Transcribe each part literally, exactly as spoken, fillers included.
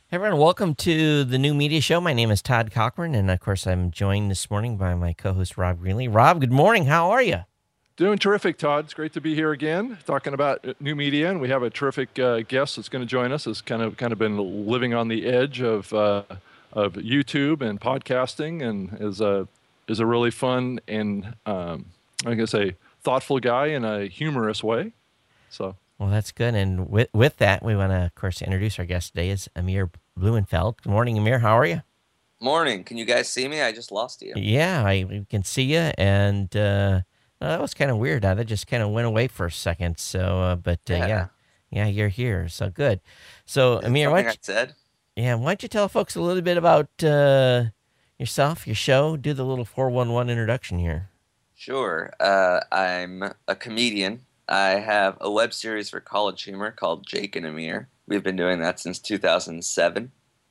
Hey everyone, welcome to the New Media Show. My name is Todd Cochran, and of course, I'm joined this morning by my co-host Rob Greenlee. Rob, good morning. How are you? Doing terrific, Todd. It's great to be here again, talking about new media, and we have a terrific uh, guest that's going to join us. Has kind of kind of been living on the edge of uh, of YouTube and podcasting, and is a is a really fun and um, I guess a thoughtful guy in a humorous way. So. Well, that's good. And with with that, we want to, of course, introduce our guest today is Amir Blumenfeld. Good morning, Amir. How are you? Morning. Can you guys see me? I just lost you. Yeah, I we can see you, and uh, well, that was kind of weird. Huh? That just kind of went away for a second. So, uh, but uh, yeah. yeah, yeah, you're here. So good. So, Is Amir, what I said? Yeah, why don't you tell folks a little bit about uh, yourself, your show? Do the little four one one introduction here. Sure. Uh, I'm a comedian. I have a web series for College Humor called Jake and Amir. We've been doing that since two thousand seven,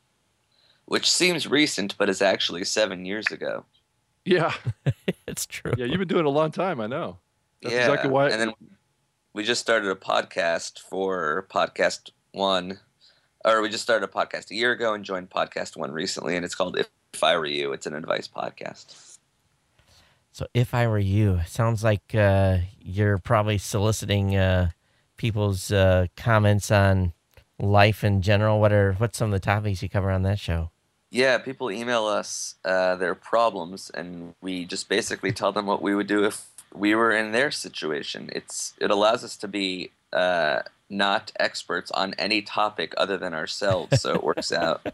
which seems recent, but is actually seven years ago. Yeah, it's true. Yeah, you've been doing it a long time. I know. That's yeah, exactly why. And then we just started a podcast for Podcast One, or we just started a podcast a year ago and joined Podcast One recently, and it's called If I Were You. It's an advice podcast. So if I were you, sounds like uh, you're probably soliciting uh, people's uh, comments on life in general. What are what's some of the topics you cover on that show? Yeah, people email us uh, their problems, and we just basically tell them what we would do if we were in their situation. It's it allows us to be uh, not experts on any topic other than ourselves, so it works out.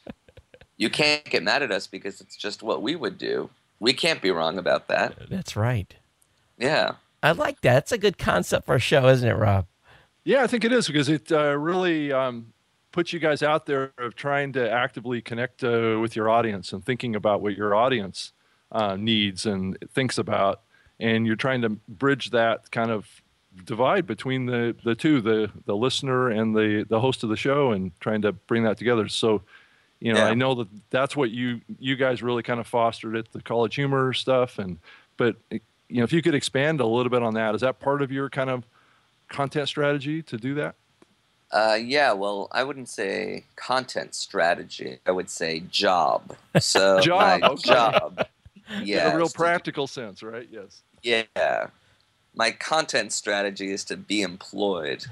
You can't get mad at us because it's just what we would do. We can't be wrong about that. That's right. Yeah. I like that. It's a good concept for a show, isn't it, Rob? Yeah, I think it is because it uh, really um, puts you guys out there of trying to actively connect uh, with your audience and thinking about what your audience uh, needs and thinks about. And you're trying to bridge that kind of divide between the, the two, the, the listener and the, the host of the show, and trying to bring that together. So, you know, Yeah. I know that that's what you you guys really kind of fostered at the College Humor stuff. And but, you know, if you could expand a little bit on that, is that part of your kind of content strategy to do that? Uh, yeah, well, I wouldn't say content strategy. I would say job. So Job, my okay. job. Yeah. In a real practical sense, right? Yes. Yeah. My content strategy is to be employed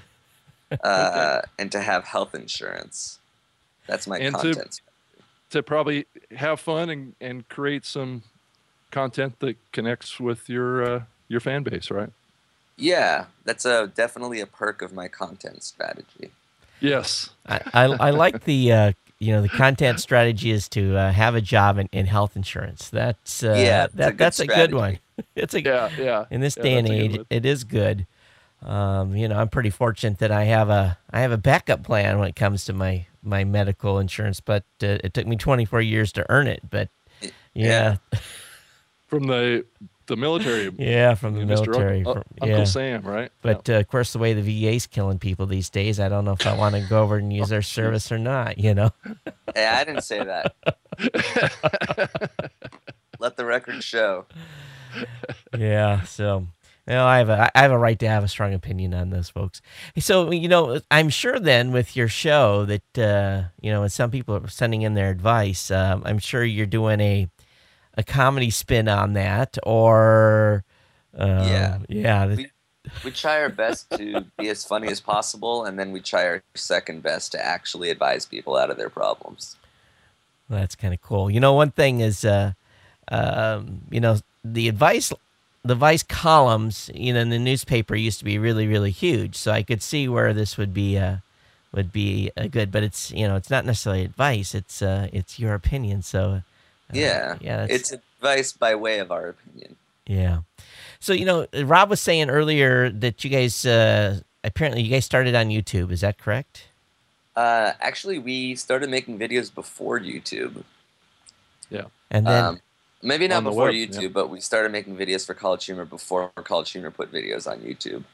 uh, Okay. and to have health insurance. That's my And to- content strategy. To probably have fun and, and create some content that connects with your uh, your fan base, right? Yeah, that's a definitely a perk of my content strategy. Yes. I, I, I like the uh, you know the content strategy is to uh, have a job in, in health insurance. That's uh, Yeah, it's a that good that's a good strategy. one. It's a Yeah, yeah. in this Yeah, day and that's a good age, one. it is good. Um, you know, I'm pretty fortunate that I have a I have a backup plan when it comes to my my medical insurance, but uh, it took me twenty-four years to earn it. But yeah, From the the military. yeah, from the Mister military, Uncle, from- Uncle yeah. Sam, right? But uh, of course, the way the V A's killing people these days, I don't know if I want to go over and use their service or not. You know. Hey, I didn't say that. Let the record show. Yeah, so well, I have a I have a right to have a strong opinion on those folks. So you know, I'm sure then with your show that uh, you know, when some people are sending in their advice, um, I'm sure you're doing a a comedy spin on that, or um, Yeah. yeah, th- We, we try our best to be as funny as possible, and then we try our second best to actually advise people out of their problems. that's kind of cool. You know, one thing is, uh, um, you know, the advice, the advice columns, you know, in the newspaper used to be really, really huge. So I could see where this would be, uh, would be uh, good. But it's, you know, it's not necessarily advice. It's, uh, it's your opinion. So, uh, Yeah. yeah, that's, It's advice by way of our opinion. yeah. So you know, Rob was saying earlier that you guys, uh, apparently, you guys started on YouTube. Is that correct? Uh, actually, we started making videos before YouTube. Yeah. And then, Um, maybe not On the before web, YouTube, yeah. but we started making videos for College Humor before College Humor put videos on YouTube.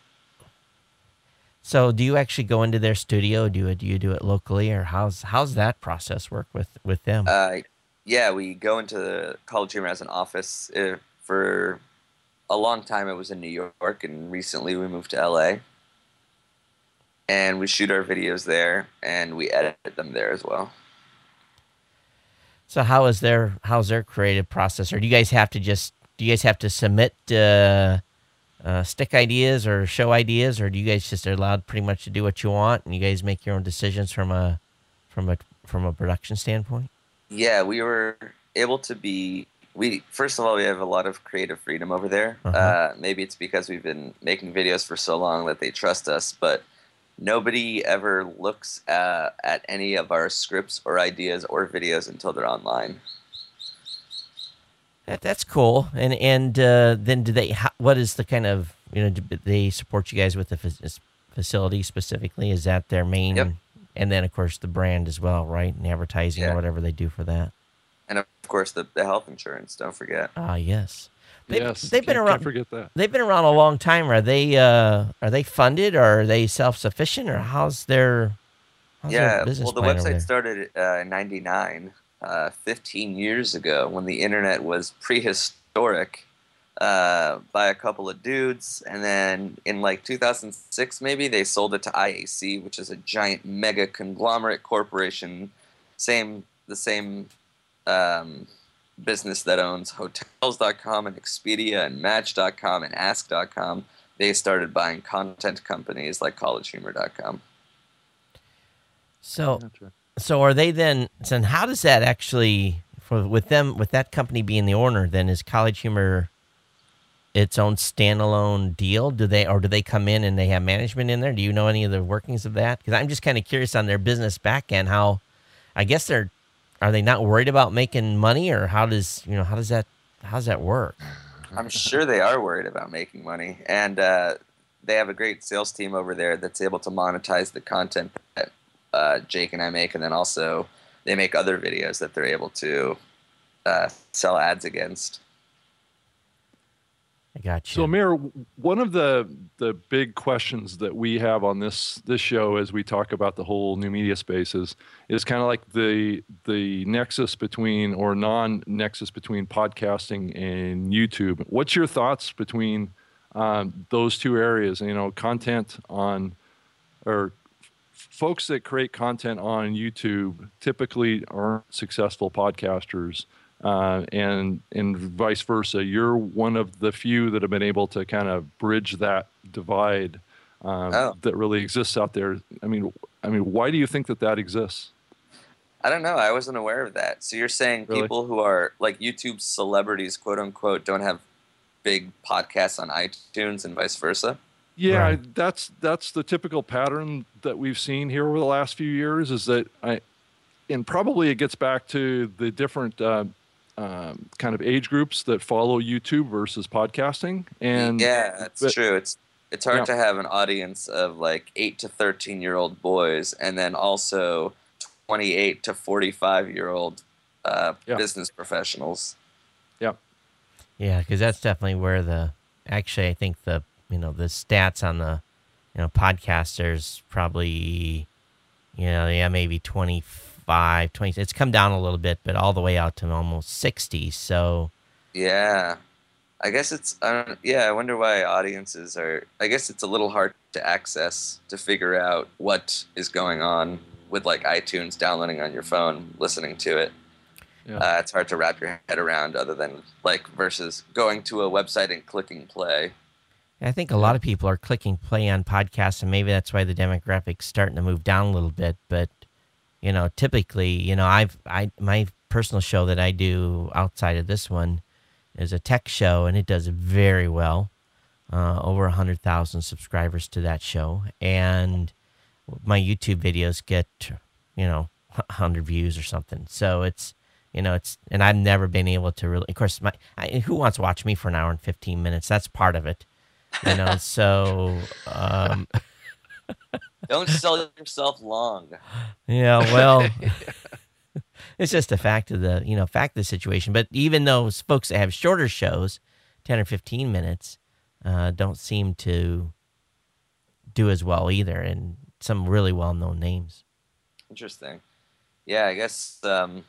so do you actually go into their studio? Do you, do you do it locally, or how's how's that process work with with them? Uh, yeah, we go into the College Humor as an office. Uh, for a long time, it was in New York, and recently we moved to L A. And we shoot our videos there, and we edit them there as well. So how is their how's their creative process? Or do you guys have to just do you guys have to submit uh, uh, stick ideas or show ideas, or do you guys just are allowed pretty much to do what you want and you guys make your own decisions from a from a from a production standpoint? Yeah, we were able to be. We first of all, we have a lot of creative freedom over there. Uh-huh. Uh, maybe it's because we've been making videos for so long that they trust us, but nobody ever looks uh, at any of our scripts or ideas or videos until they're online. That that's cool. And and uh, then do they? How, what is the kind of you know? Do they support you guys with the fa- facility specifically? Is that their main? Yep. And then of course the brand as well, right? And advertising Yeah. or whatever they do for that. And of course, the, the health insurance. Don't forget. Ah, yes. They, yes, they've been can't, around. Can't forget that. They've been around a long time. Are they? Uh, are they funded? Or are they self-sufficient? Or how's their? How's Yeah. their business Well, the plan over website there? started uh, in ninety-nine, uh, fifteen years ago, when the internet was prehistoric. Uh, by a couple of dudes, and then in like two thousand six maybe they sold it to I A C, which is a giant mega conglomerate corporation, same the same um, business that owns hotels dot com and Expedia and match dot com and ask dot com. They started buying content companies like college humor dot com. So, That's right. so are they then? So then how does that actually for with them with that company being the owner? Then is College Humor its own standalone deal? Do they or do they come in and they have management in there? Do you know any of the workings of that? Because I'm just kind of curious on their business back end. How, I guess they're, are they not worried about making money, or how does you know how does that how does that work? I'm sure they are worried about making money, and uh, they have a great sales team over there that's able to monetize the content that uh, Jake and I make, and then also they make other videos that they're able to uh, sell ads against. I got you. So, Amir, one of the the big questions that we have on this this show as we talk about the whole new media space is is kind of like the the nexus between or non-nexus between podcasting and YouTube. What's your thoughts between um, those two areas? You know, content on or folks that create content on YouTube typically aren't successful podcasters. Uh, and and vice versa. You're one of the few that have been able to kind of bridge that divide um, Oh. that really exists out there. I mean, I mean, why do you think that that exists? I don't know. I wasn't aware of that. So you're saying Really? people who are like YouTube celebrities, quote unquote, don't have big podcasts on iTunes and vice versa? Yeah, Right. that's that's the typical pattern that we've seen here over the last few years. Is that I, and probably it gets back to the different. Uh, Um, kind of age groups that follow YouTube versus podcasting, and yeah, that's but- true. It's it's hard Yeah. to have an audience of like eight to thirteen year old boys, and then also twenty eight to forty five year old uh, Yeah. business professionals. yeah, Yeah, because that's definitely where the actually I think the you know the stats on the you know podcasters probably you know yeah maybe twenty-five, twenty. It's come down a little bit, but all the way out to almost sixty. So Yeah, I guess it's I don't, yeah. I wonder why audiences are. I guess it's a little hard to access to figure out what is going on with like iTunes downloading on your phone, listening to it. yeah. Uh, it's hard to wrap your head around, other than like versus going to a website and clicking play. I think a lot of people are clicking play on podcasts, and maybe that's why the demographic's starting to move down a little bit. But you know, typically, you know, I've I my personal show that I do outside of this one is a tech show, and it does very well. Uh, over a hundred thousand subscribers to that show, and my YouTube videos get you know a hundred views or something. So it's you know it's and I've never been able to really. Of course, my I, who wants to watch me for an hour and fifteen minutes? That's part of it. You know, so um, Don't sell yourself long. yeah, well, it's just a fact of the you know fact of the situation. But even those folks that have shorter shows, ten or fifteen minutes, uh, don't seem to do as well either, and some really well known names. Interesting. Yeah, I guess. Um,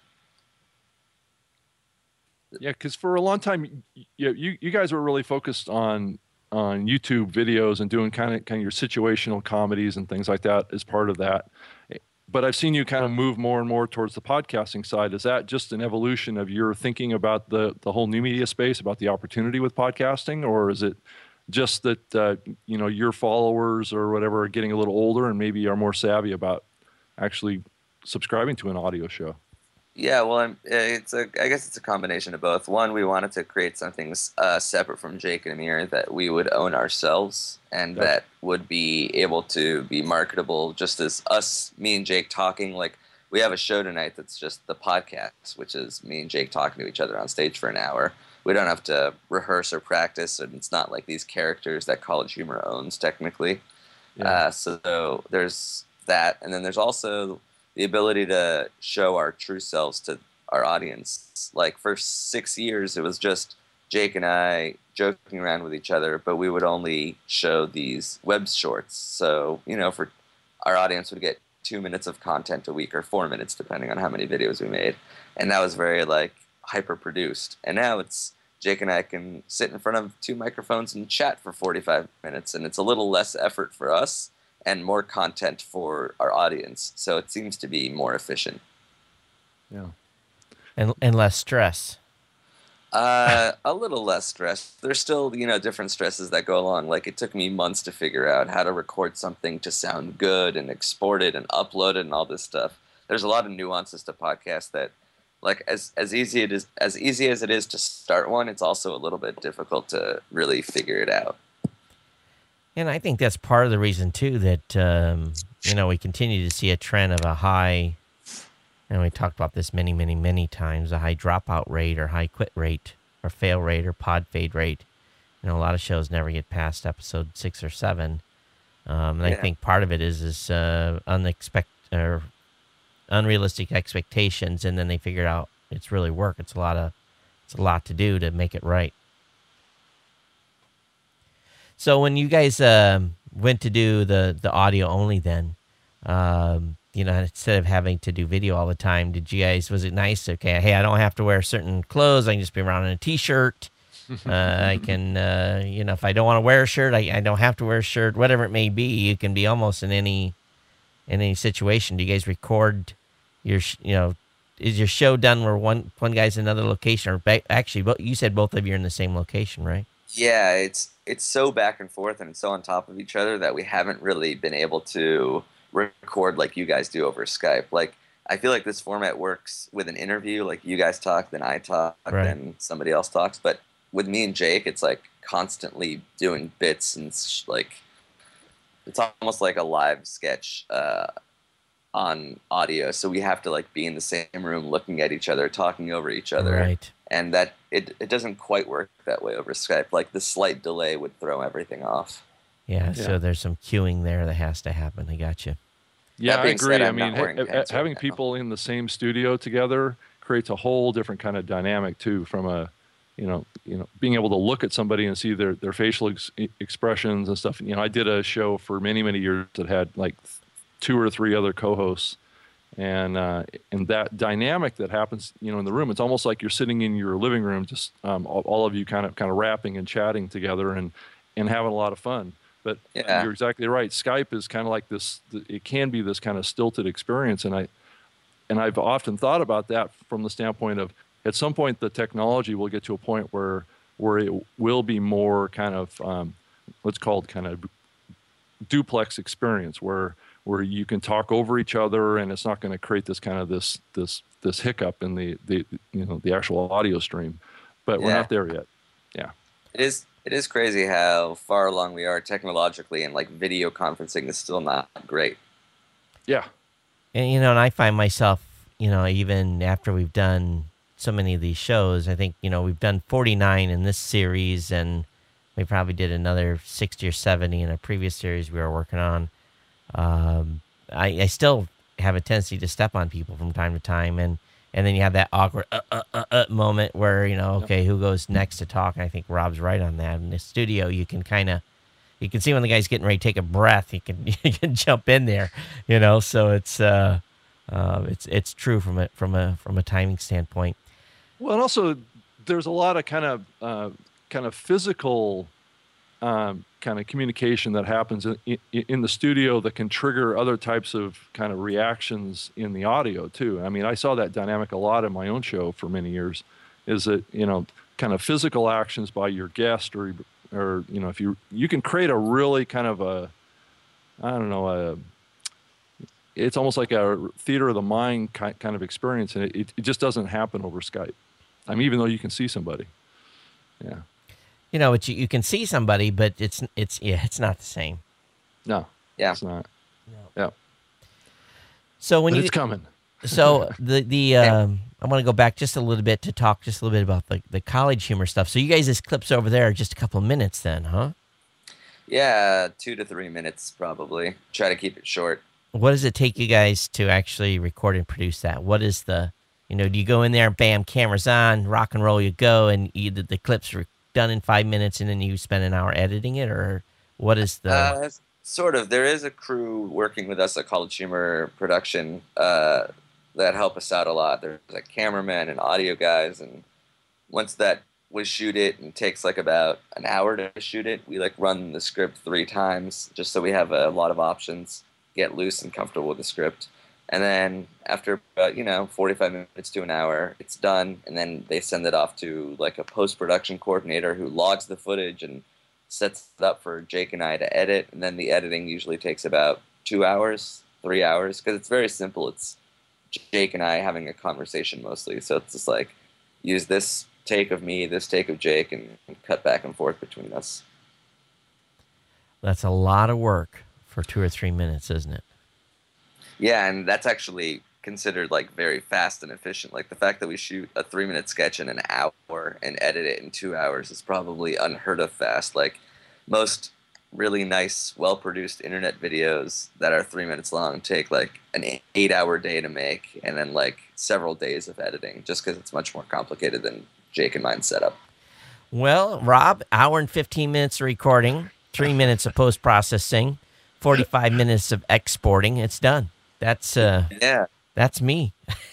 Yeah, because for a long time, y- you, you you guys were really focused on on YouTube videos and doing kind of kind of your situational comedies and things like that as part of that. but I've seen you kind of move more and more towards the podcasting side. Is that just an evolution of your thinking about the the whole new media space, about the opportunity with podcasting, or is it just that uh, you know, your followers or whatever are getting a little older and maybe are more savvy about actually subscribing to an audio show? Yeah, well, I'm, it's a. I guess it's a combination of both. One, we wanted to create something uh, separate from Jake and Amir that we would own ourselves, and Gotcha. that would be able to be marketable, just as us, me and Jake talking. Like, we have a show tonight that's just the podcast, which is me and Jake talking to each other on stage for an hour. We don't have to rehearse or practice, and it's not like these characters that College Humor owns technically. Yeah. Uh, so there's that, and then there's also the ability to show our true selves to our audience. Like, for six years, it was just Jake and I joking around with each other, but we would only show these web shorts. So, you know, for our audience would get two minutes of content a week or four minutes, depending on how many videos we made. And that was very, like, hyper-produced. And now it's Jake and I can sit in front of two microphones and chat for forty-five minutes, and it's a little less effort for us and more content for our audience. So it seems to be more efficient. Yeah. And and less stress. Uh, a little less stress. There's still, you know, different stresses that go along. Like, it took me months to figure out how to record something to sound good and export it and upload it and all this stuff. There's a lot of nuances to podcasts that, like, as as easy it is as easy as it is to start one, it's also a little bit difficult to really figure it out. And I think that's part of the reason, too, that, um, you know, we continue to see a trend of a high, and we talked about this many, many, many times, a high dropout rate or high quit rate or fail rate or pod fade rate. You know, a lot of shows never get past episode six or seven. Um, and Yeah. I think part of it is, is uh, unexpect or unrealistic expectations, and then they figure out it's really work. It's a lot of, it's a lot to do to make it right. So when you guys um, went to do the, the audio only then, um, you know, instead of having to do video all the time, did you guys, was it nice? Okay, hey, I don't have to wear certain clothes. I can just be around in a T-shirt. uh, I can, uh, you know, if I don't want to wear a shirt, I, I don't have to wear a shirt, whatever it may be. You can be almost in any in any situation. Do you guys record your, sh- you know, is your show done where one, one guy's in another location? Or ba- actually, bo- you said both of you are in the same location, right? Yeah, it's it's so back and forth and it's so on top of each other that we haven't really been able to record like you guys do over Skype. Like, I feel like this format works with an interview. Like, you guys talk, then I talk, Right. then somebody else talks. But with me and Jake, it's like constantly doing bits and sh- like it's almost like a live sketch uh, on audio. So we have to like be in the same room, looking at each other, talking over each other. Right. And that it, it doesn't quite work that way over Skype. Like, the slight delay would throw everything off. Yeah, Yeah. so there's some queuing there that has to happen. I got you. Yeah, That I being agree. said, I I'm mean, not ha- wearing ha- pants right having now. people in the same studio together creates a whole different kind of dynamic too. From a, you know, you know, being able to look at somebody and see their their facial ex- expressions and stuff. You know, I did a show for many many years that had like two or three other co-hosts, and uh, and that dynamic that happens, you know, in the room, it's almost like you're sitting in your living room, just um, all, all of you kind of kind of rapping and chatting together and and having a lot of fun. But Yeah. you're exactly right. Skype is kind of like this. It can be this kind of stilted experience, and I and I've often thought about that from the standpoint of, at some point the technology will get to a point where where it will be more kind of um, what's called kind of duplex experience, where where you can talk over each other, and it's not going to create this kind of this this this hiccup in the the you know the actual audio stream. But we're Yeah. not there yet. Yeah. It is it is crazy how far along we are technologically, and like video conferencing is still not great. Yeah. And, you know, and I find myself, you know, even after we've done so many of these shows, I think, you know, we've done forty-nine in this series, and we probably did another sixty or seventy in a previous series we were working on. Um, I, I still have a tendency to step on people from time to time, and, and then you have that awkward uh, uh, uh, uh, moment where, you know, okay, who goes next to talk? And I think Rob's right on that. In the studio, you can kind of, you can see when the guy's getting ready to take a breath, you can you can jump in there, you know. So it's uh, uh, it's it's true from a from a from a timing standpoint. Well, and also there's a lot of kind of uh, kind of physical um, kind of communication that happens in, in, in the studio that can trigger other types of kind of reactions in the audio too. I mean, I saw that dynamic a lot in my own show for many years, is that, you know, kind of physical actions by your guest, or, or, you know, if you, you can create a really kind of a, I don't know, a, it's almost like a theater of the mind kind of experience. And it, it just doesn't happen over Skype. I mean, even though you can see somebody. Yeah. You know, it's, you can see somebody, but it's it's yeah, it's not the same. No, yeah, it's not. No. Yeah. So when but you, it's coming. So the the um, I want to go back just a little bit to talk just a little bit about the the college humor stuff. So you guys' clips over there are just a couple of minutes, then, huh? Yeah, two to three minutes probably. Try to keep it short. What does it take you guys to actually record and produce that? What is the, you know, do you go in there, bam, cameras on, rock and roll, you go, and either the clips are done in five minutes and then you spend an hour editing it, or what is the... Uh, sort of. There is a crew working with us at College Humor Production uh, that help us out a lot. There's like cameramen and audio guys, and once that we shoot it, and it takes like about an hour to shoot it, we like run the script three times just so we have a lot of options, get loose and comfortable with the script. And then after about, you know, forty-five minutes to an hour, it's done. And then they send it off to like a post-production coordinator who logs the footage and sets it up for Jake and I to edit. And then the editing usually takes about two hours, three hours, because it's very simple. It's Jake and I having a conversation mostly. So it's just like, use this take of me, this take of Jake, and, and cut back and forth between us. That's a lot of work for two or three minutes, isn't it? Yeah, and that's actually considered like very fast and efficient. Like the fact that we shoot a three minute sketch in an hour and edit it in two hours is probably unheard of fast. Like most really nice, well produced internet videos that are three minutes long take like an eight hour day to make, and then like several days of editing, just because it's much more complicated than Jake and mine's setup. Well, Rob, hour and fifteen minutes of recording, three minutes of post processing, forty-five minutes of exporting. It's done. That's uh, yeah, that's me.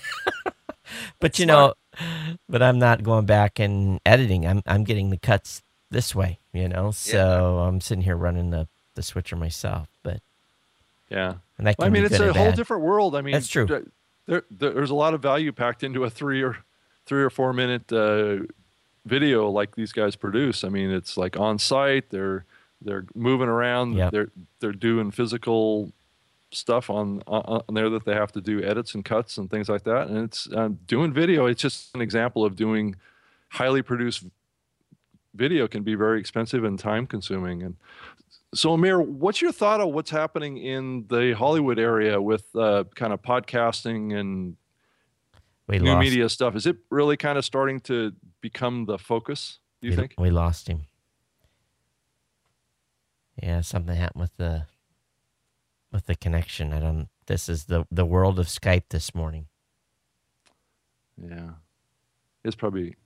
But you Smart. know, but I'm not going back and editing. I'm I'm getting the cuts this way, you know. So Yeah. I'm sitting here running the the switcher myself. But Yeah. and that can I mean, be it's good a or whole bad. different world. I mean, That's true. There, there, there's a lot of value packed into a three or three or four minute uh, video like these guys produce. I mean, it's like on site. They're they're moving around. Yep. They're they're doing physical stuff on on there that they have to do edits and cuts and things like that. And it's um, doing video. It's just an example of doing highly produced video can be very expensive and time consuming. And so, Amir, what's your thought of what's happening in the Hollywood area with uh, kind of podcasting and We new lost. media stuff? Is it really kind of starting to become the focus, do you we, think? we lost him? Yeah, something happened with the with the connection. I don't. This is the the world of Skype this morning. Yeah. It's probably,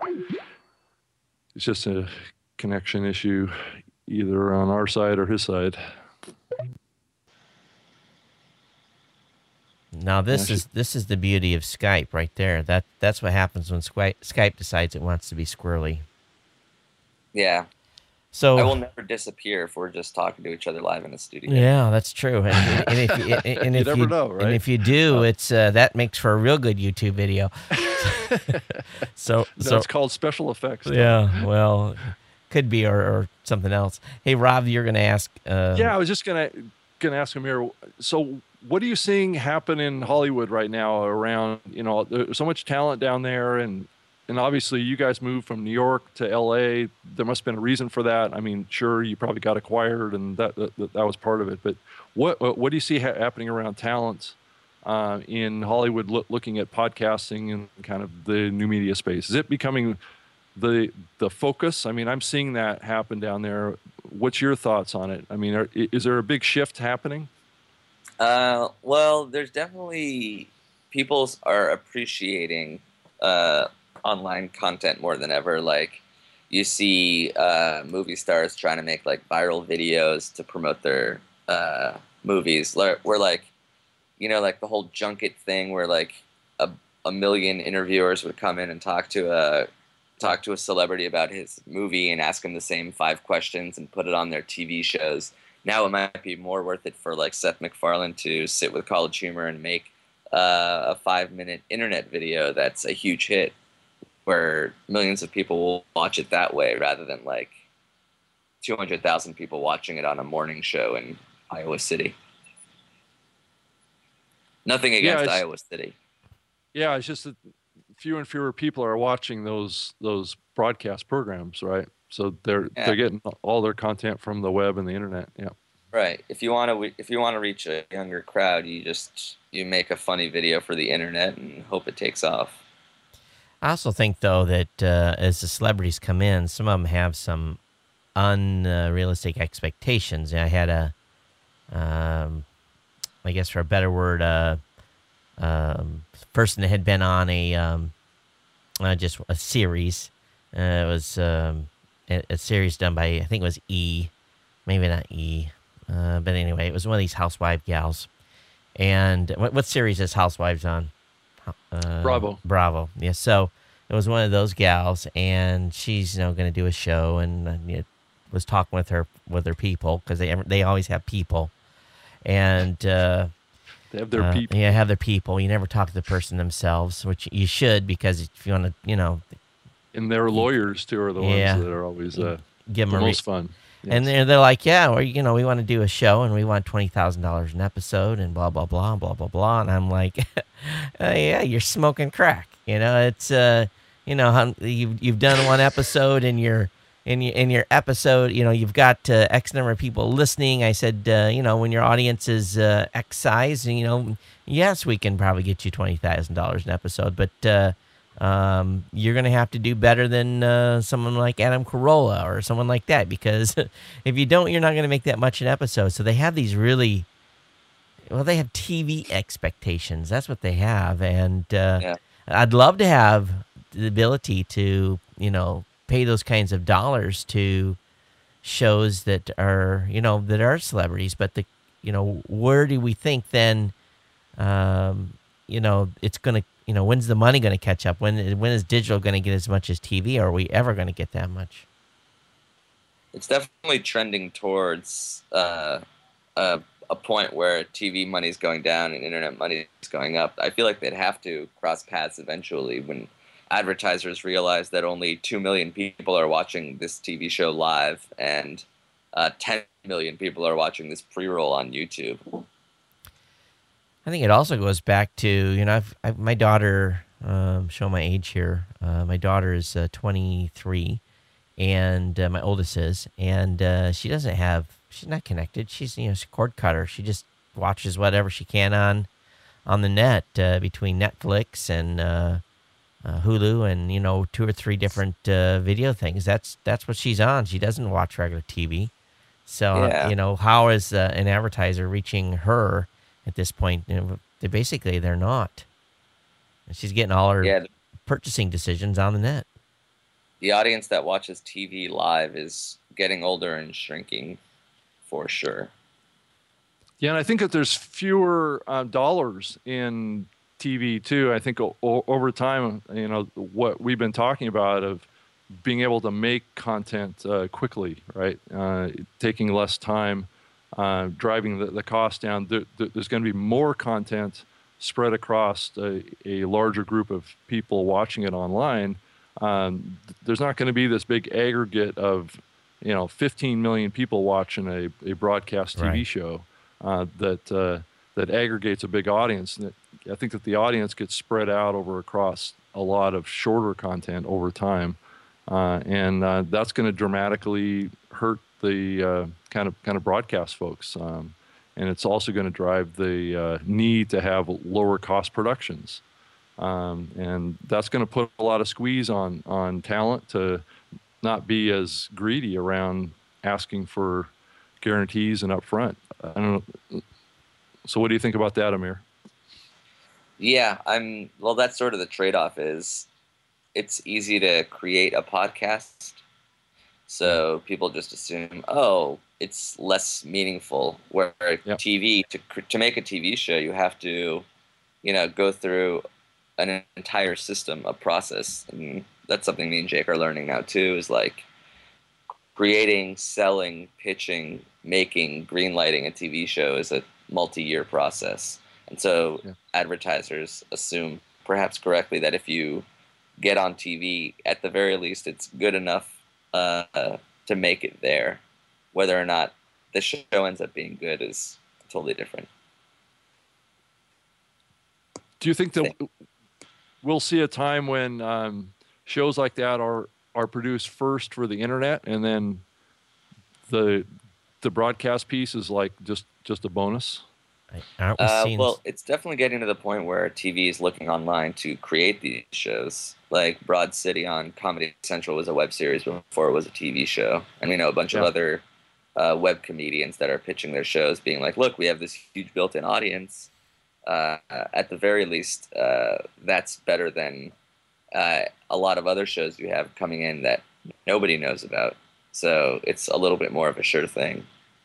it's just a connection issue either on our side or his side. Now this Yeah, is this is the beauty of Skype right there. That that's what happens when Skype Skype decides it wants to be squirrely. Yeah. So I will never disappear if we're just talking to each other live in the studio. yeah, that's true. And, and if you, and You if never you know, right? and if you do, it's uh, that makes for a real good YouTube video. so so That's called special effects. yeah, well, could be or, or something else. Hey Rob, you're gonna ask. Uh, Yeah, I was just gonna gonna ask Amir. So, what are you seeing happen in Hollywood right now? Around, you know, there's so much talent down there, and and obviously you guys moved from New York to L A. There must have been a reason for that. I mean, sure, you probably got acquired, and that that, that was part of it. But what what, what do you see ha- happening around talent uh, in Hollywood? Lo- looking at podcasting and kind of the new media space, is it becoming the the focus? I mean, I'm seeing that happen down there. What's your thoughts on it? I mean, are, is there a big shift happening? Uh, well, there's definitely people are appreciating uh, online content more than ever. Like you see uh, movie stars trying to make like viral videos to promote their uh, movies. Like, where like, you know, like the whole junket thing where like a, a million interviewers would come in and talk to a talk to a celebrity about his movie and ask him the same five questions and put it on their T V shows. Now it might be more worth it for like Seth MacFarlane to sit with College Humor and make uh, a five-minute internet video that's a huge hit, where millions of people will watch it that way rather than like two hundred thousand people watching it on a morning show in Iowa City. Nothing against Yeah, Iowa City. Yeah, it's just that fewer and fewer people are watching those those broadcast programs, right? So they're Yeah. they're getting all their content from the web and the internet. Yeah. Right. If you want to, if you want to reach a younger crowd, you just you make a funny video for the internet and hope it takes off. I also think, though, that uh, as the celebrities come in, some of them have some unrealistic expectations. I had a, um, I guess for a better word, uh, um, person that had been on a um, uh, just a series. Uh, it was um, a, a series done by, I think it was E, maybe not E, uh, but anyway, it was one of these housewife gals. And what, what series is Housewives on? Uh, Bravo. Bravo. Yeah. So it was one of those gals, and she's you know going to do a show, and uh, you know, was talking with her with her people because they they always have people, and uh, They have their uh, people. yeah, have their people. You never talk to the person themselves, which you should, because if you want to, you know, And their lawyers too are the ones Yeah. that are always uh, give the them a re- most fun. And Yes. they're, they're like, yeah, or you know, we want to do a show, and we want twenty thousand dollars an episode, and blah blah blah blah blah blah. And I'm like, uh, yeah, you're smoking crack. You know, it's uh, you know, how, you've you've done one episode, and you're in your in your episode, you know, you've got uh, X number of people listening. I said, uh, you know, when your audience is uh, X size, you know, yes, we can probably get you twenty thousand dollars an episode, but uh, um, you're going to have to do better than uh, someone like Adam Carolla or someone like that, because if you don't, you're not going to make that much an episode. So they have these really, well, they have T V expectations. That's what they have. And uh, Yeah. I'd love to have the ability to, you know, pay those kinds of dollars to shows that are, you know, that are celebrities. But, the, you know, where do we think then, um, you know, it's going to, you know, when's the money going to catch up? When when is digital going to get as much as T V? Are we ever going to get that much? It's definitely trending towards uh, a, a point where T V money is going down and internet money is going up. I feel like they'd have to cross paths eventually when advertisers realize that only two million people are watching this T V show live and uh, ten million people are watching this pre-roll on YouTube. I think it also goes back to, you know, I've, I've my daughter, um, show my age here. Uh, my daughter is uh, twenty-three, and uh, my oldest is, and uh, she doesn't have, she's not connected. She's, you know, she's a cord cutter. She just watches whatever she can on on the net, uh, between Netflix and uh, uh, Hulu and, you know, two or three different uh, video things. That's that's what she's on. She doesn't watch regular T V. So, Yeah. uh, you know, how is uh, an advertiser reaching her at this point? You know, they basically, they're not. And she's getting all her Yeah, purchasing decisions on the net. the audience that watches T V live is getting older and shrinking for sure. Yeah, and I think that there's fewer uh, dollars in T V too. I think o- o- over time, you know, what we've been talking about of being able to make content uh, quickly, right? Uh, taking less time, uh, driving the, the cost down. There, there- there's going to be more content spread across a, a larger group of people watching it online. Um, there's not going to be this big aggregate of, you know, fifteen million people watching a, a broadcast T V Right. show uh, that uh, that aggregates a big audience. And it, I think that the audience gets spread out over across a lot of shorter content over time, uh, and uh, that's going to dramatically hurt the uh, kind of kind of broadcast folks. Um, and it's also going to drive the uh, need to have lower cost productions. Um, and that's going to put a lot of squeeze on on talent to not be as greedy around asking for guarantees and upfront. I don't know. So, what do you think about that, Amir? Yeah, I'm. Well, that's sort of the trade-off. Is it's easy to create a podcast, so people just assume, oh, it's less meaningful. Where Yep. T V to cr- to make a T V show, you have to, you know, go through an entire system, a process, and that's something me and Jake are learning now too. Is like creating, selling, pitching, making, greenlighting a T V show is a multi-year process, and so yeah. advertisers assume, perhaps correctly, that if you get on T V, at the very least, it's good enough uh, to make it there. Whether or not the show ends up being good is totally different. Do you think that we'll see a time when um, shows like that are are produced first for the internet, and then the the broadcast piece is like just just a bonus? Aren't we uh, seeing... Well, it's definitely getting to the point where T V is looking online to create these shows. Like Broad City on Comedy Central was a web series before it was a T V show, and we know a bunch yeah. of other uh, web comedians that are pitching their shows, being like, "Look, we have this huge built-in audience. Uh, at the very least, uh, that's better than uh, a lot of other shows you have coming in that nobody knows about." So it's a little bit more of a sure thing.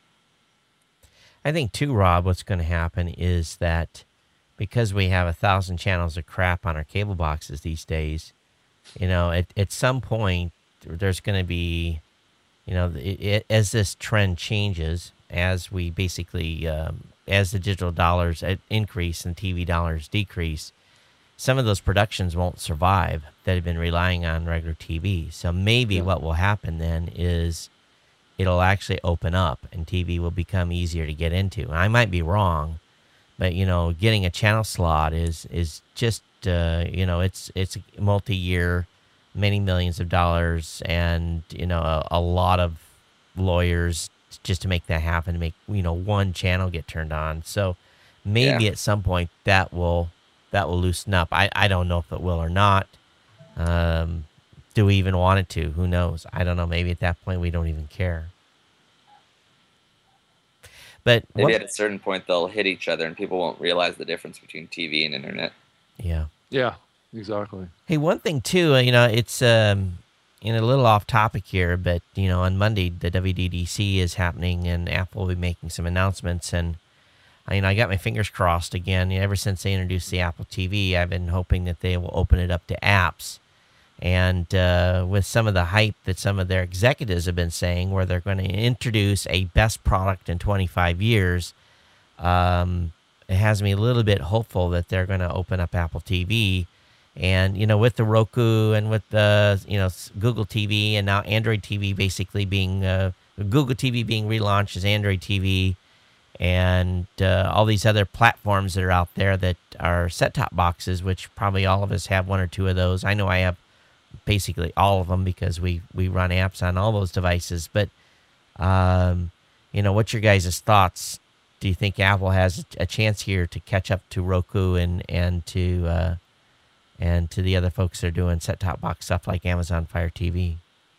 I think too, Rob, what's going to happen is that because we have a thousand channels of crap on our cable boxes these days, you know, at, at some point there's going to be, you know, it, it, as this trend changes, as we basically, um, as the digital dollars increase and T V dollars decrease, some of those productions won't survive that have been relying on regular T V. So maybe yeah. what will happen then is it'll actually open up and T V will become easier to get into. And I might be wrong, but, you know, getting a channel slot is is just, uh, you know, it's it's multi-year, many millions of dollars, and, you know, a, a lot of lawyers just to make that happen, to make, you know, one channel get turned on. So maybe yeah. at some point that will that will loosen up. I, I don't know if it will or not. Um, do we even want it to? Who knows? I don't know. Maybe at that point we don't even care. But maybe what, at a certain point they'll hit each other and people won't realize the difference between T V and internet. Yeah. Yeah, exactly. Hey, one thing too, you know, it's um, in a little off topic here, but, you know, on Monday the W W D C is happening and Apple will be making some announcements, and I, you know, I got my fingers crossed again. Ever since they introduced the Apple T V, I've been hoping that they will open it up to apps. And uh, with some of the hype that some of their executives have been saying, where they're going to introduce a best product in twenty-five years, um, it has me a little bit hopeful that they're going to open up Apple T V. And, you know, with the Roku and with the, you know, Google T V and now Android T V basically being, uh, Google T V being relaunched as Android T V, and uh, all these other platforms that are out there that are set-top boxes, which probably all of us have one or two of those. I know I have basically all of them because we, we run apps on all those devices. But, um, you know, what's your guys' thoughts? Do you think Apple has a chance here to catch up to Roku and, and to uh, and to the other folks that are doing set-top box stuff like Amazon Fire T V?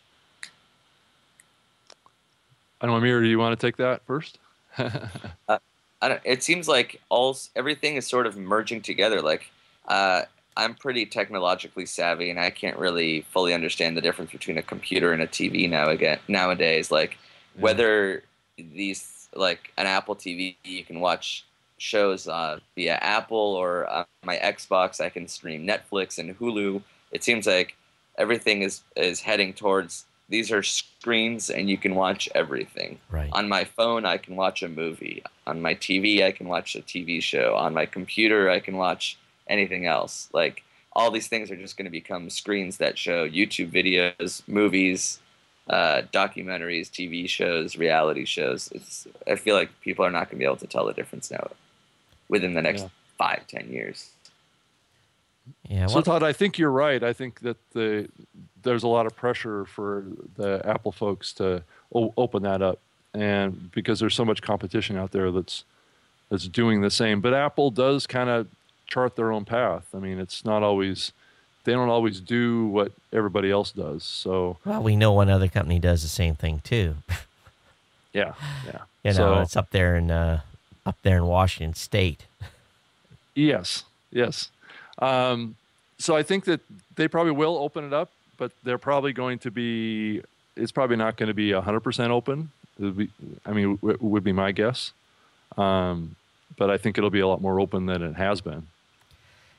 I don't know, Amir, do you want to take that first? uh, I don't, it seems like all everything is sort of merging together. Like, uh, I'm pretty technologically savvy, and I can't really fully understand the difference between a computer and a T V now again nowadays. Like, yeah. whether these, like an Apple T V, you can watch shows uh, via Apple, or uh, my Xbox, I can stream Netflix and Hulu. It seems like everything is is heading towards, these are screens and you can watch everything. Right. On my phone, I can watch a movie. On my T V, I can watch a T V show. On my computer, I can watch anything else. Like, all these things are just going to become screens that show YouTube videos, movies, uh, documentaries, T V shows, reality shows. It's, I feel like people are not going to be able to tell the difference now within the next yeah. five, ten years. Yeah. Well, so Todd, I think you're right. I think that the there's a lot of pressure for the Apple folks to o- open that up, and because there's so much competition out there that's that's doing the same. But Apple does kind of chart their own path. I mean, it's not always, they don't always do what everybody else does. So well, we know one other company does the same thing too. yeah, yeah. You know, so, it's up there in uh, up there in Washington State. Yes, yes. Um, so I think that they probably will open it up, but they're probably going to be, it's probably not going to be one hundred percent open. It would be, I mean, it would be my guess. Um, but I think it'll be a lot more open than it has been.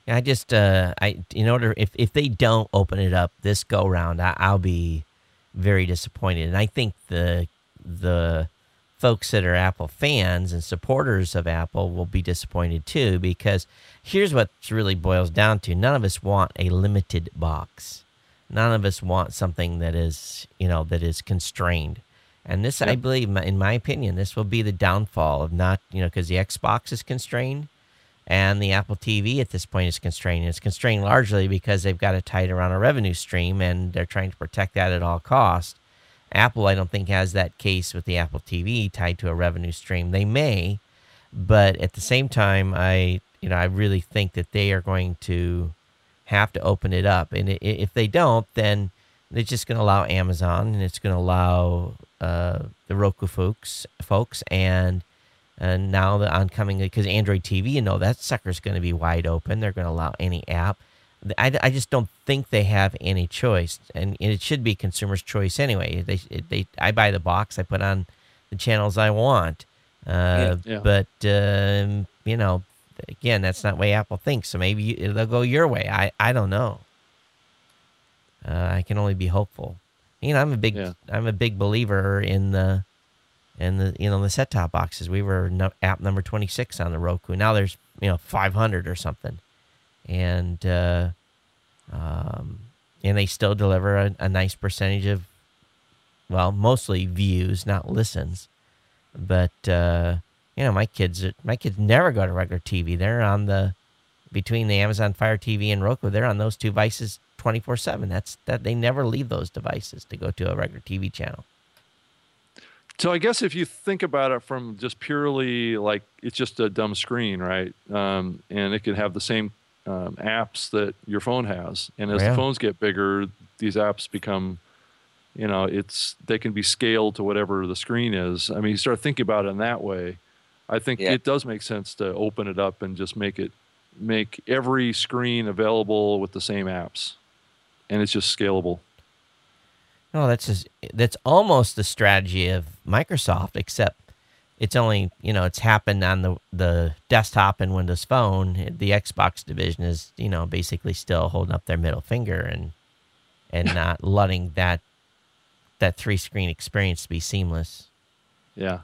I just, uh, I in order if if they don't open it up this go round, I, I'll be very disappointed. And I think the the folks that are Apple fans and supporters of Apple will be disappointed too, because here's what it really boils down to: none of us want a limited box. None of us want something that is, you know, that is constrained. And this, yep. I believe, in my opinion, this will be the downfall of not, you know, because the Xbox is constrained. And the Apple T V at this point is constrained. It's constrained largely because they've got it tied around a revenue stream, and they're trying to protect that at all costs. Apple, I don't think, has that case with the Apple T V tied to a revenue stream. They may, but at the same time, I, you know, I really think that they are going to have to open it up. And if they don't, then it's just going to allow Amazon, and it's going to allow uh, the Roku folks, folks, and And now the oncoming, because Android T V, you know, that sucker's going to be wide open. They're going to allow any app. I, I just don't think they have any choice, and it should be consumers' choice anyway. They they I buy the box, I put on the channels I want. Uh, yeah, yeah. But um, you know, again, that's not the way Apple thinks. So maybe they'll go your way. I I don't know. Uh, I can only be hopeful. You know, I'm a big yeah. I'm a big believer in the. And the you know the set top boxes, we were no, app number twenty-six on the Roku. Now there's you know five hundred or something, and uh, um, and they still deliver a, a nice percentage of, well, mostly views, not listens. But uh, you know my kids my kids never go to regular T V. They're on the between the Amazon Fire T V and Roku. They're on those two devices twenty-four seven. That's that they never leave those devices to go to a regular T V channel. So I guess if you think about it from just purely like it's just a dumb screen, right? Um, and it can have the same um, apps that your phone has. And as yeah. the phones get bigger, these apps become, you know, it's they can be scaled to whatever the screen is. I mean, you start thinking about it in that way. I think yeah. it does make sense to open it up and just make it make every screen available with the same apps, and it's just scalable. No, that's just, that's almost the strategy of Microsoft, except it's only, you know, it's happened on the the desktop and Windows Phone. The Xbox division is, you know, basically still holding up their middle finger and and not letting that that three screen experience be seamless. Yeah.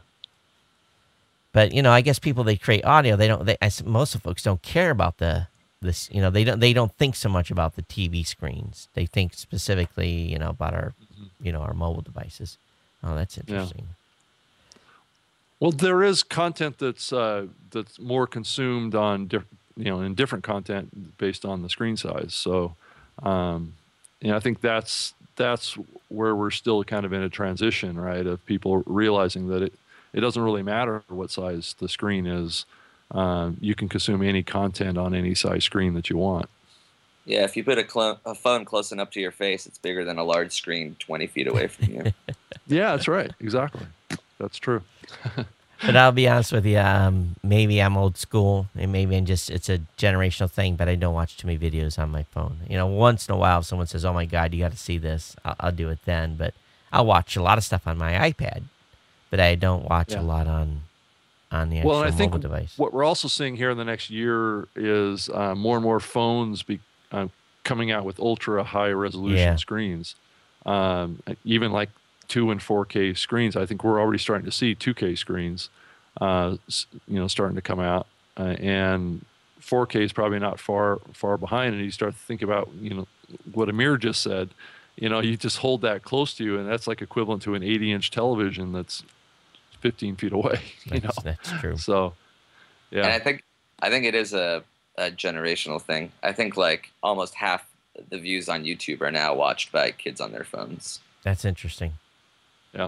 But you know, I guess people that create audio, they don't. They, I, most of folks don't care about the this. You know, they don't. They don't think so much about the T V screens. They think specifically, you know, about our, you know, our mobile devices. Oh, that's interesting. Yeah. Well, there is content that's uh, that's more consumed on, diff- you know, in different content based on the screen size. So, um, you know, I think that's that's where we're still kind of in a transition, right? Of people realizing that it, it doesn't really matter what size the screen is. Um, you can consume any content on any size screen that you want. Yeah, if you put a, cl- a phone close enough to your face, it's bigger than a large screen twenty feet away from you. Yeah, that's right. Exactly. That's true. But I'll be honest with you, um, maybe I'm old school, and maybe I'm just, it's a generational thing, but I don't watch too many videos on my phone. You know, once in a while, if someone says, oh my God, you got to see this, I'll, I'll do it then. But I'll watch a lot of stuff on my iPad, but I don't watch yeah. a lot on on the actual well, and I mobile think device. What we're also seeing here in the next year is uh, more and more phones be, uh, coming out with ultra high resolution yeah. screens, um, even like two and four K screens. I think we're already starting to see two K screens, uh, you know, starting to come out, uh, and four K is probably not far far behind. And you start to think about, you know, what Amir just said. You know, you just hold that close to you, and that's like equivalent to an eighty inch television that's fifteen feet away. You that's, know, that's true. So, yeah, and I think I think it is a, a generational thing. I think like almost half the views on YouTube are now watched by kids on their phones. That's interesting. Yeah,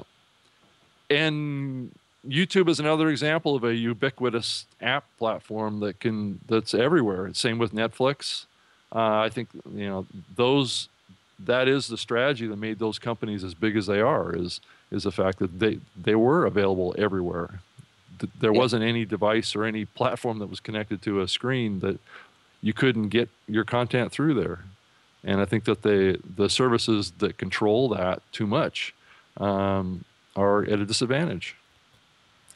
and YouTube is another example of a ubiquitous app platform that can that's everywhere. Same with Netflix. Uh, I think you know those. That is the strategy that made those companies as big as they are. Is is the fact that they they were available everywhere. There yeah. wasn't any device or any platform that was connected to a screen that you couldn't get your content through there. And I think that they the services that control that too much um, are at a disadvantage. Yeah.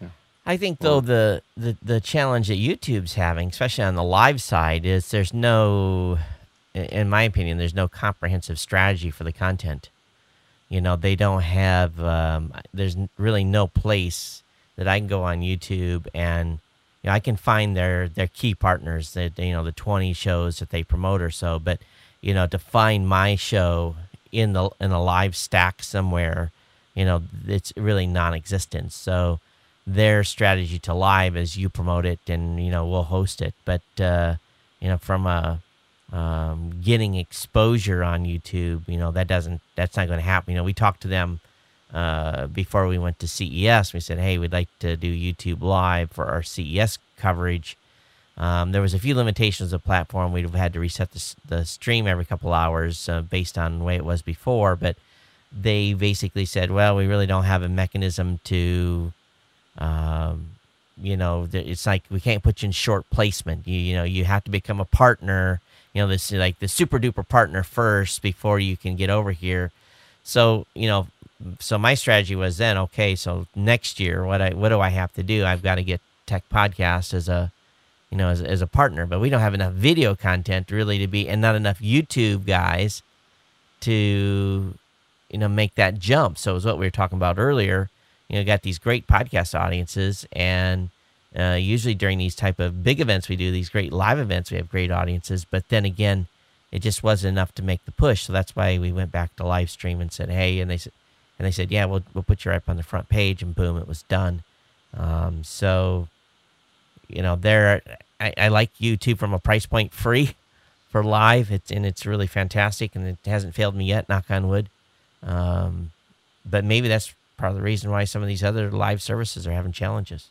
I think though the, the the challenge that YouTube's having, especially on the live side, is there's no, in my opinion, there's no comprehensive strategy for the content. You know, they don't have. Um, there's really no place that I can go on YouTube and, you know, I can find their their key partners, that, you know, the twenty shows that they promote or so. But, you know, to find my show in the in a live stack somewhere, you know, it's really non-existent. So their strategy to live is you promote it and, you know, we'll host it. But, uh, you know, from a um, getting exposure on YouTube, you know, that doesn't, that's not going to happen. You know, we talked to them uh, before we went to C E S. We said, hey, we'd like to do YouTube live for our C E S coverage. Um, there was a few limitations of the platform. We'd have had to reset the, the stream every couple hours uh, based on the way it was before. But they basically said, well, we really don't have a mechanism to, um, you know, it's like we can't put you in short placement. You, you know, you have to become a partner, you know, this like the super duper partner first before you can get over here. So, you know, so my strategy was then, okay, so next year, what I, what do I have to do? I've got to get Tech Podcast as a, you know, as, as a partner, but we don't have enough video content really to be, and not enough YouTube guys to, you know, make that jump. So it was what we were talking about earlier. You know, got these great podcast audiences, and uh, usually during these type of big events we do, these great live events, we have great audiences. But then again, it just wasn't enough to make the push. So that's why we went back to live stream and said, hey, and they said, and they said, yeah, we'll we'll put you right up on the front page, and boom, it was done. Um, so, you know, there, I, I like YouTube from a price point free for live. It's and it's really fantastic, and it hasn't failed me yet. Knock on wood. Um, but maybe that's part of the reason why some of these other live services are having challenges.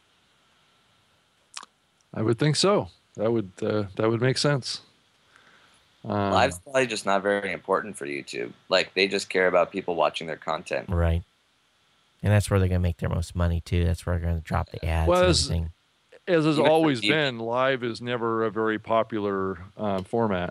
I would think so. That would uh, that would make sense. Uh, Live's probably just not very important for YouTube. Like, they just care about people watching their content. Right. And that's where they're going to make their most money, too. That's where they're going to drop the ads well, and as, everything. as has Even always for been, live is never a very popular uh, format.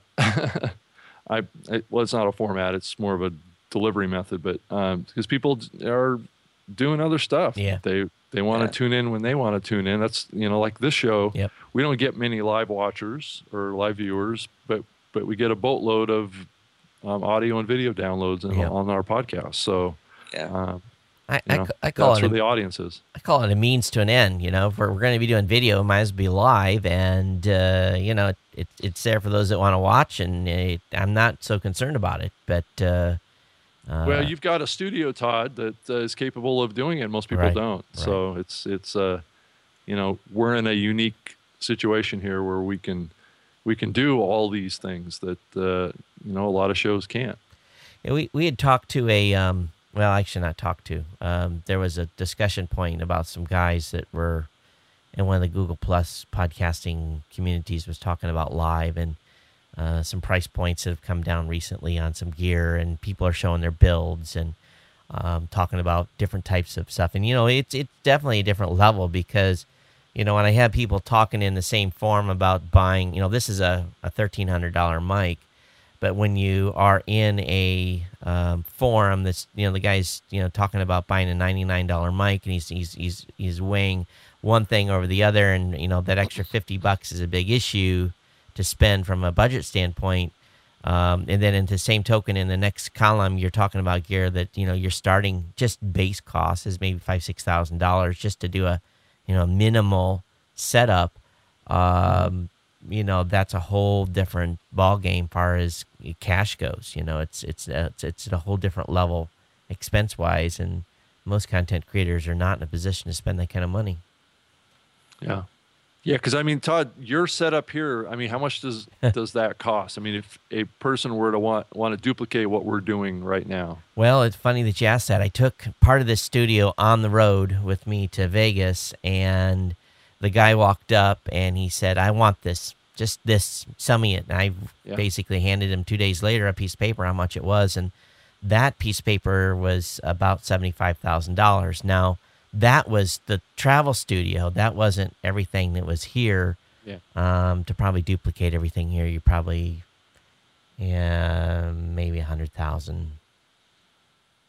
I it, well, it's not a format. It's more of a delivery method, but um, because people are doing other stuff. Yeah. They they want to Yeah. tune in when they want to tune in. That's, you know, like this show. Yep. We don't get many live watchers or live viewers, but but we get a boatload of um, audio and video downloads in, Yep. on our podcast. So Yeah. um, I, you I, know, I call that's it where a, the audience is. I call it a means to an end. You know, if we're, we're going to be doing video, it might as well be live, and uh, you know, it, it, it's there for those that want to watch, and it, I'm not so concerned about it. But uh, uh, Well, you've got a studio, Todd, that uh, is capable of doing it. Most people Right, don't. right. So it's it's uh, you know, we're in a unique situation here where we can we can do all these things that uh, you know, a lot of shows can't. yeah, we we had talked to a um, well, actually not talked to. Um, there was a discussion point about some guys that were in one of the Google Plus podcasting communities was talking about live and uh, some price points that have come down recently on some gear, and people are showing their builds and um, talking about different types of stuff. And, you know, it's, it's definitely a different level because, you know, when I have people talking in the same forum about buying, you know, this is a, a thirteen hundred dollars mic, but when you are in a um, forum that's, you know, the guy's, you know, talking about buying a ninety-nine dollars mic, and he's, he's, he's, he's weighing one thing over the other, and, you know, that extra fifty bucks is a big issue to spend from a budget standpoint. Um, and then in the same token, in the next column, you're talking about gear that, you know, you're starting just base cost is maybe five, six thousand dollars just to do a, you know, minimal setup. Um, you know, that's a whole different ball game far as cash goes. You know, it's it's it's it's at a whole different level expense wise, and most content creators are not in a position to spend that kind of money. Yeah. Yeah, because I mean, Todd, your setup here, I mean, how much does does that cost? I mean, if a person were to want want to duplicate what we're doing right now. Well, it's funny that you asked that. I took part of this studio on the road with me to Vegas, and the guy walked up and he said, I want this, just this, sell me it. And I Yeah. basically handed him two days later a piece of paper, how much it was. And that piece of paper was about seventy-five thousand dollars. Now, that was the travel studio. That wasn't everything that was here. Yeah. Um, to probably duplicate everything here, you probably, yeah, maybe a hundred thousand.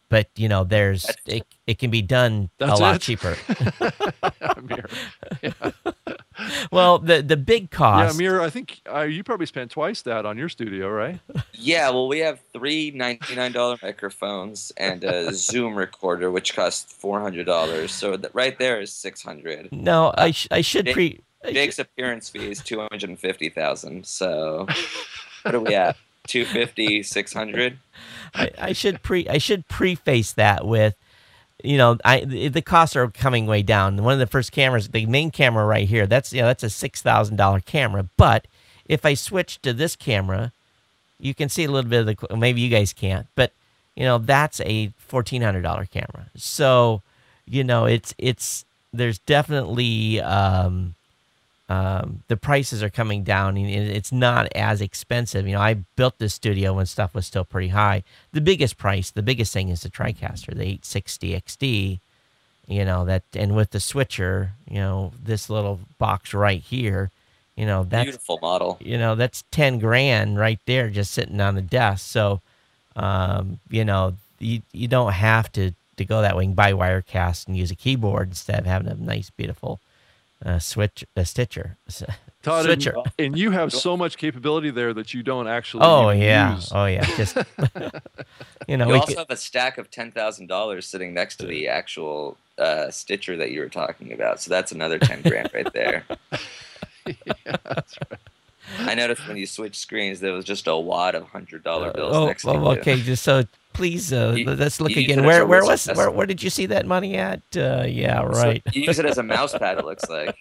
but you know, there's That's- it, it can be done That's a lot it? cheaper. Amir. Well, the the big Yeah, cost. Amir, I think uh, you probably spent twice that on your studio, right? Yeah, well, we have three ninety-nine dollar microphones and a Zoom recorder, which costs four hundred dollars. So th- right there is six hundred. No, I sh- I should Jake- pre. I Jake's appearance fee is two hundred fifty thousand. So what are we at? two fifty, six hundred. I, I should pre I should preface that with, you know, I the the costs are coming way down. One of the first cameras, the main camera right here, that's you know that's a six thousand dollar camera. But if I switch to this camera, you can see a little bit of the. Maybe you guys can't, but you know that's a fourteen hundred dollar camera. So, you know, it's it's there's definitely um, um, the prices are coming down, and it's not as expensive. You know, I built this studio when stuff was still pretty high. The biggest price, the biggest thing is the TriCaster, the eight sixty X D. You know that, and with the switcher, you know, this little box right here, you know, that's Beautiful model. you know that's ten grand right there, just sitting on the desk. So, um, you know, you you don't have to to go that way. You can buy Wirecast and use a keyboard instead of having a nice, beautiful uh, switch, a stitcher, Todd, switcher. and, and you have so much capability there that you don't actually Oh even yeah, use. oh yeah. Just you know, You we also could, have a stack of ten thousand dollars sitting next to the actual uh, stitcher that you were talking about. So that's another ten grand right there. Yeah, that's right. I noticed when you switched screens, there was just a wad of hundred dollar bills oh, next to oh, you. okay. Just so please, uh, You- let's look you use again. it as Where a where Wizard was where, Festival. where did you see that money at? Uh, yeah, So right. you use it as a mouse pad, it looks like.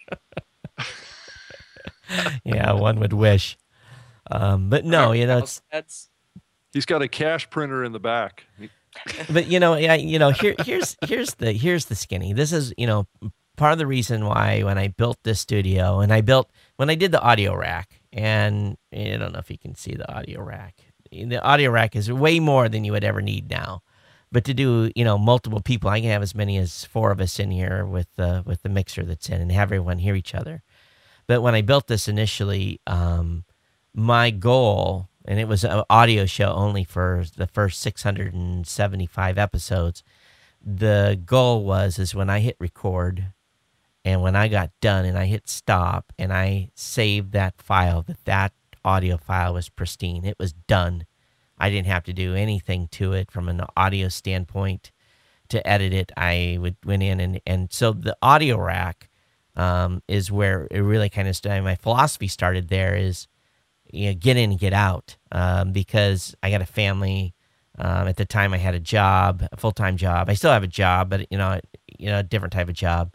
Yeah, one would wish. Um, but no, you know, it's, Mouse pads? He's got a cash printer in the back. but you know, yeah, you know, here, here's here's the here's the skinny. This is you know part of the reason why when I built this studio and I built when I did the audio rack, and I don't know if you can see the audio rack. The audio rack is way more than you would ever need now. But to do you know multiple people, I can have as many as four of us in here with the with the mixer that's in, and have everyone hear each other. But when I built this initially, um, my goal, and it was an audio show only for the first six hundred seventy-five episodes, the goal was is when I hit record and when I got done and I hit stop and I saved that file, that that audio file was pristine. It was done. I didn't have to do anything to it from an audio standpoint to edit it. I would went in and, and so the audio rack um, is where it really kind of started. My philosophy started there is, you know, get in and get out um, because I got a family. Um, at the time, I had a job, a full time job. I still have a job, but you know, you know, a different type of job.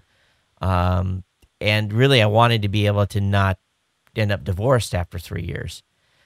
Um, and really, I wanted to be able to not end up divorced after three years.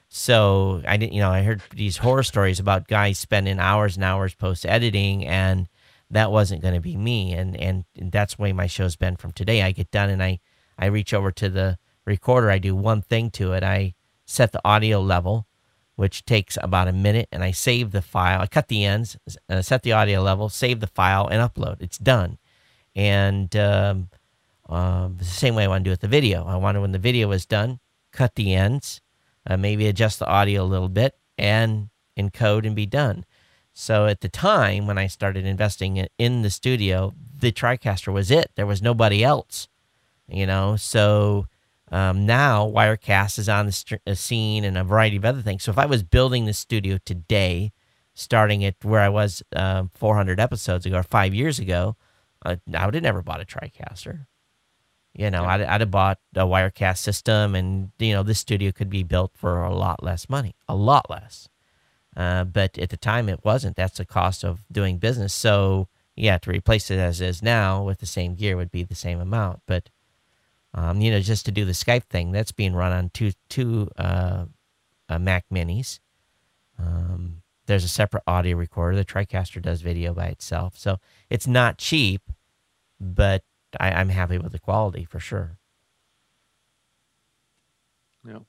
So I didn't, you know, I heard these horror stories about guys spending hours and hours post editing, and that wasn't going to be me. And, and and that's the way my show's been from today. I get done and I I reach over to the recorder. I do one thing to it. I set the audio level, which takes about a minute, and I save the file. I cut the ends, uh, set the audio level, save the file, and upload. It's done. And um, um, the same way I want to do with the video. I wanted when the video was done, cut the ends, uh, maybe adjust the audio a little bit, and encode and be done. So at the time when I started investing in, in the studio, the TriCaster was it. There was nobody else, you know. So um, now Wirecast is on the st- uh, scene and a variety of other things. So if I was building the studio today, starting at where I was uh, four hundred episodes ago or five years ago, uh, I would have never bought a TriCaster. You know, Yeah. I'd, I'd have bought a Wirecast system, and you know, this studio could be built for a lot less money, a lot less. Uh, but at the time, it wasn't. That's the cost of doing business. So, yeah, to replace it as is now with the same gear would be the same amount. But, um, you know, just to do the Skype thing, that's being run on two two uh, uh, Mac Minis. Um, there's a separate audio recorder. The TriCaster does video by itself. So it's not cheap, but I, I'm happy with the quality for sure. Yeah.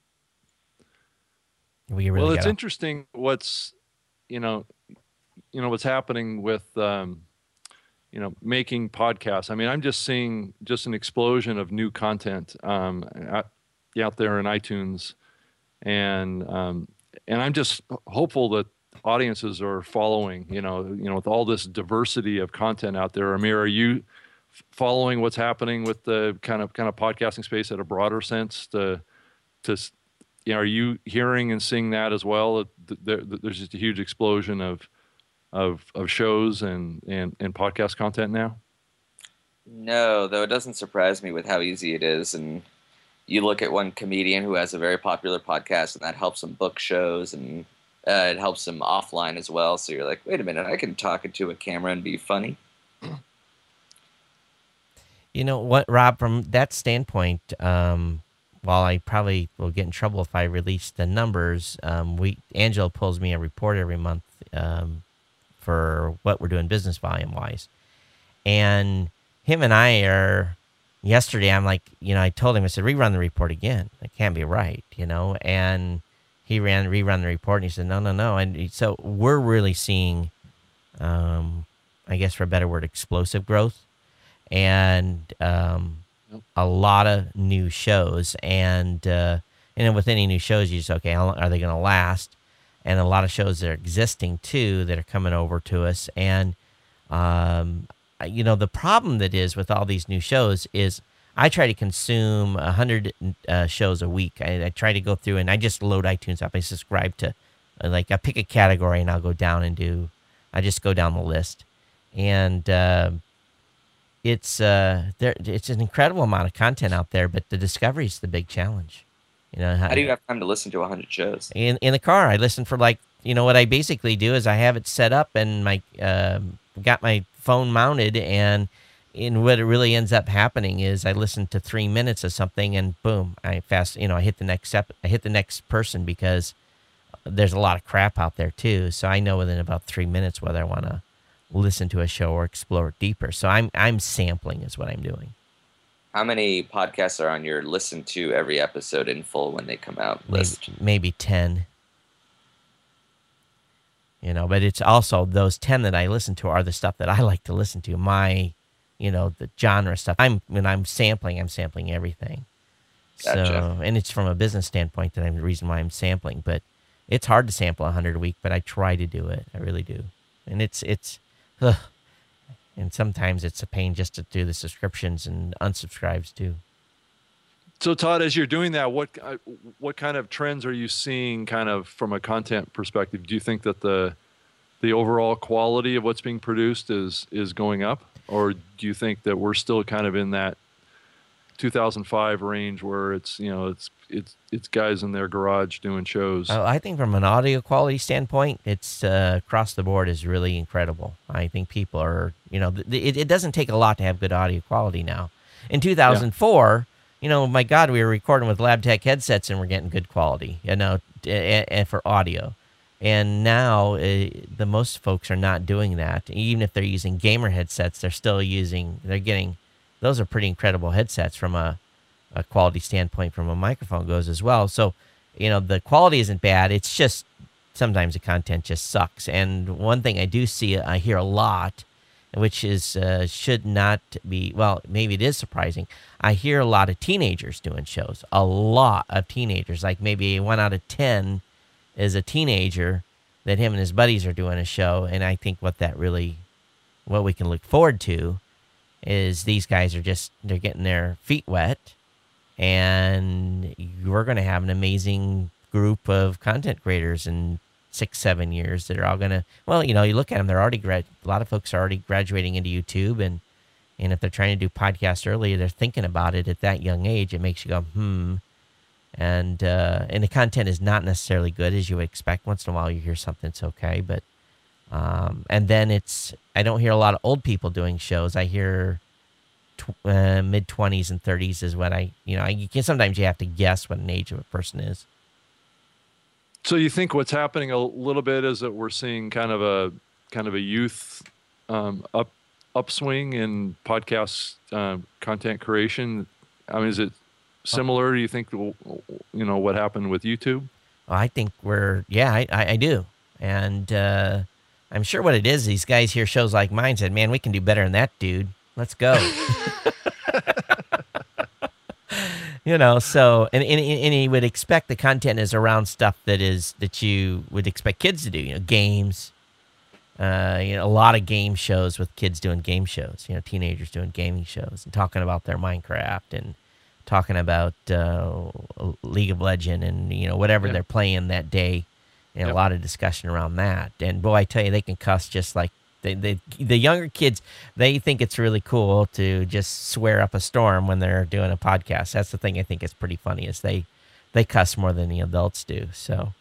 We really Well, it's gotta- interesting what's, you know, you know what's happening with, um, you know, making podcasts. I mean, I'm just seeing just an explosion of new content um, out, out there in iTunes, and um, and I'm just hopeful that audiences are following? You know, you know, with all this diversity of content out there. Amir, are you f- following what's happening with the kind of kind of podcasting space at a broader sense? To to s- you know, are you hearing and seeing that as well? Th- There, there's just a huge explosion of of of shows and and and podcast content now. No, though it doesn't surprise me with how easy it is. And you look at one comedian who has a very popular podcast, and that helps him book shows, and uh, it helps him offline as well. So you're like, wait a minute, I can talk into a camera and be funny. You know what, Rob, from that standpoint, um, while I probably will get in trouble if I release the numbers, um, we Angelo pulls me a report every month um, for what we're doing business volume-wise. And him and I are, yesterday, I'm like, you know, I told him, I said, rerun the report again. It can't be right, you know? And he ran, rerun the report, and he said, no, no, no. And he- so we're really seeing, um, I guess for a better word, explosive growth. And um, Yep. a lot of new shows. And, uh, and then with any new shows, you just, okay, how long are they going to last? And a lot of shows that are existing, too, that are coming over to us. And, um, you know, the problem that is with all these new shows is I try to consume one hundred uh, shows a week. I, I try to go through and I just load iTunes up. I subscribe to, uh, like, I pick a category and I'll go down and do, I just go down the list. And uh, it's uh, there. It's an incredible amount of content out there, but the discovery is the big challenge. You know, How do you have time to listen to one hundred shows? in in the car, I listen for like, you know, what I basically do is I have it set up and my um got my phone mounted, and in what it really ends up happening is I listen to three minutes of something and boom, I fast, you know, I hit the next step, I hit the next person, because there's a lot of crap out there too. So I know within about three minutes whether I want to listen to a show or explore it deeper. So I'm I'm sampling is what I'm doing. How many podcasts are on your listen to every episode in full when they come out Maybe, list? maybe ten. You know, but it's also those ten that I listen to are the stuff that I like to listen to. My, you know, the genre stuff. I'm when I'm sampling, I'm sampling everything. Gotcha. So, and it's from a business standpoint that I'm the reason why I'm sampling. But it's hard to sample a hundred a week, but I try to do it. I really do. And it's it's, ugh. And sometimes it's a pain just to do the subscriptions and unsubscribes too. So Todd, as you're doing that, what uh, what kind of trends are you seeing, kind of from a content perspective? Do you think that the the overall quality of what's being produced is is going up, or do you think that we're still kind of in that two thousand five range where it's, you know, it's it's it's guys in their garage doing shows? Uh, I think from an audio quality standpoint, it's uh, across the board is really incredible. I think people are, you know, th- it, it doesn't take a lot to have good audio quality now. In two thousand four, you know, my God, we were recording with LabTech headsets and we're getting good quality, you know, and, and for audio. And now uh, the most folks are not doing that. Even if they're using gamer headsets, they're still using, they're getting, those are pretty incredible headsets from a, a quality standpoint from a microphone goes as well. So, you know, the quality isn't bad. It's just sometimes the content just sucks. And one thing I do see, I hear a lot, which is uh, should not be, well, maybe it is surprising. I hear a lot of teenagers doing shows, a lot of teenagers, like maybe one out of ten is a teenager that him and his buddies are doing a show. And I think what that really, what we can look forward to is these guys are just, they're getting their feet wet, and we're going to have an amazing group of content creators in six, seven years that are all going to, well, you know, you look at them, they're already, grad, a lot of folks are already graduating into YouTube, and, and if they're trying to do podcasts early, they're thinking about it at that young age. It makes you go, hmm. And, uh, and the content is not necessarily good as you would expect. Once in a while you hear something that's okay, but, um, and then it's, I don't hear a lot of old people doing shows. I hear tw- uh, mid twenties and thirties is what I, you know, I, you can, sometimes you have to guess what an age of a person is. So you think what's happening a little bit is that we're seeing kind of a kind of a youth um, up upswing in podcast um, content creation? I mean, is it similar? Do you think, you know, what happened with YouTube? Well, I think we're, yeah, I, I, I do. And uh, I'm sure what it is, these guys hear shows like mine said, man, we can do better than that, dude. Let's go. You know, so and, and and he would expect the content is around stuff that is that you would expect kids to do. You know, games. Uh, you know, a lot of game shows with kids doing game shows. You know, teenagers doing gaming shows and talking about their Minecraft and talking about uh, League of Legends and you know whatever Yeah. they're playing that day. And Yep. a lot of discussion around that. And boy, I tell you, they can cuss just like they, they the younger kids. They think it's really cool to just swear up a storm when they're doing a podcast. That's the thing I think is pretty funny is they they cuss more than the adults do. So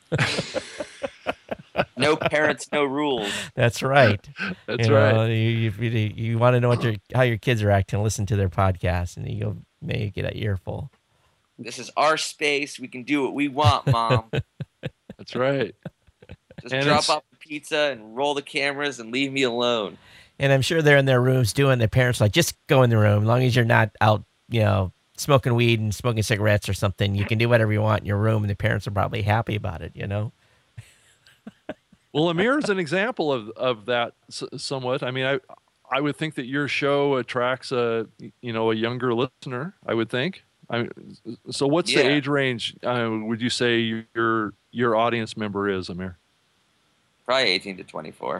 No parents, no rules. that's right. That's you right. know, you, you, you want to know what your how your kids are acting, listen to their podcast, and you go maybe get an earful. This is our space. We can do what we want, Mom. That's right. Just And drop it's- off the pizza and roll the cameras and leave me alone. And I'm sure they're in their rooms doing. Their parents are like, just go in the room, as long as you're not out, you know, smoking weed and smoking cigarettes or something. You can do whatever you want in your room, and the parents are probably happy about it. You know. Well, Amir is an example of of that s- somewhat. I mean, I I would think that your show attracts a you know a younger listener. I would think. I so what's the Yeah. age range? Uh, would you say your your audience member is, Amir? Probably eighteen to twenty-four.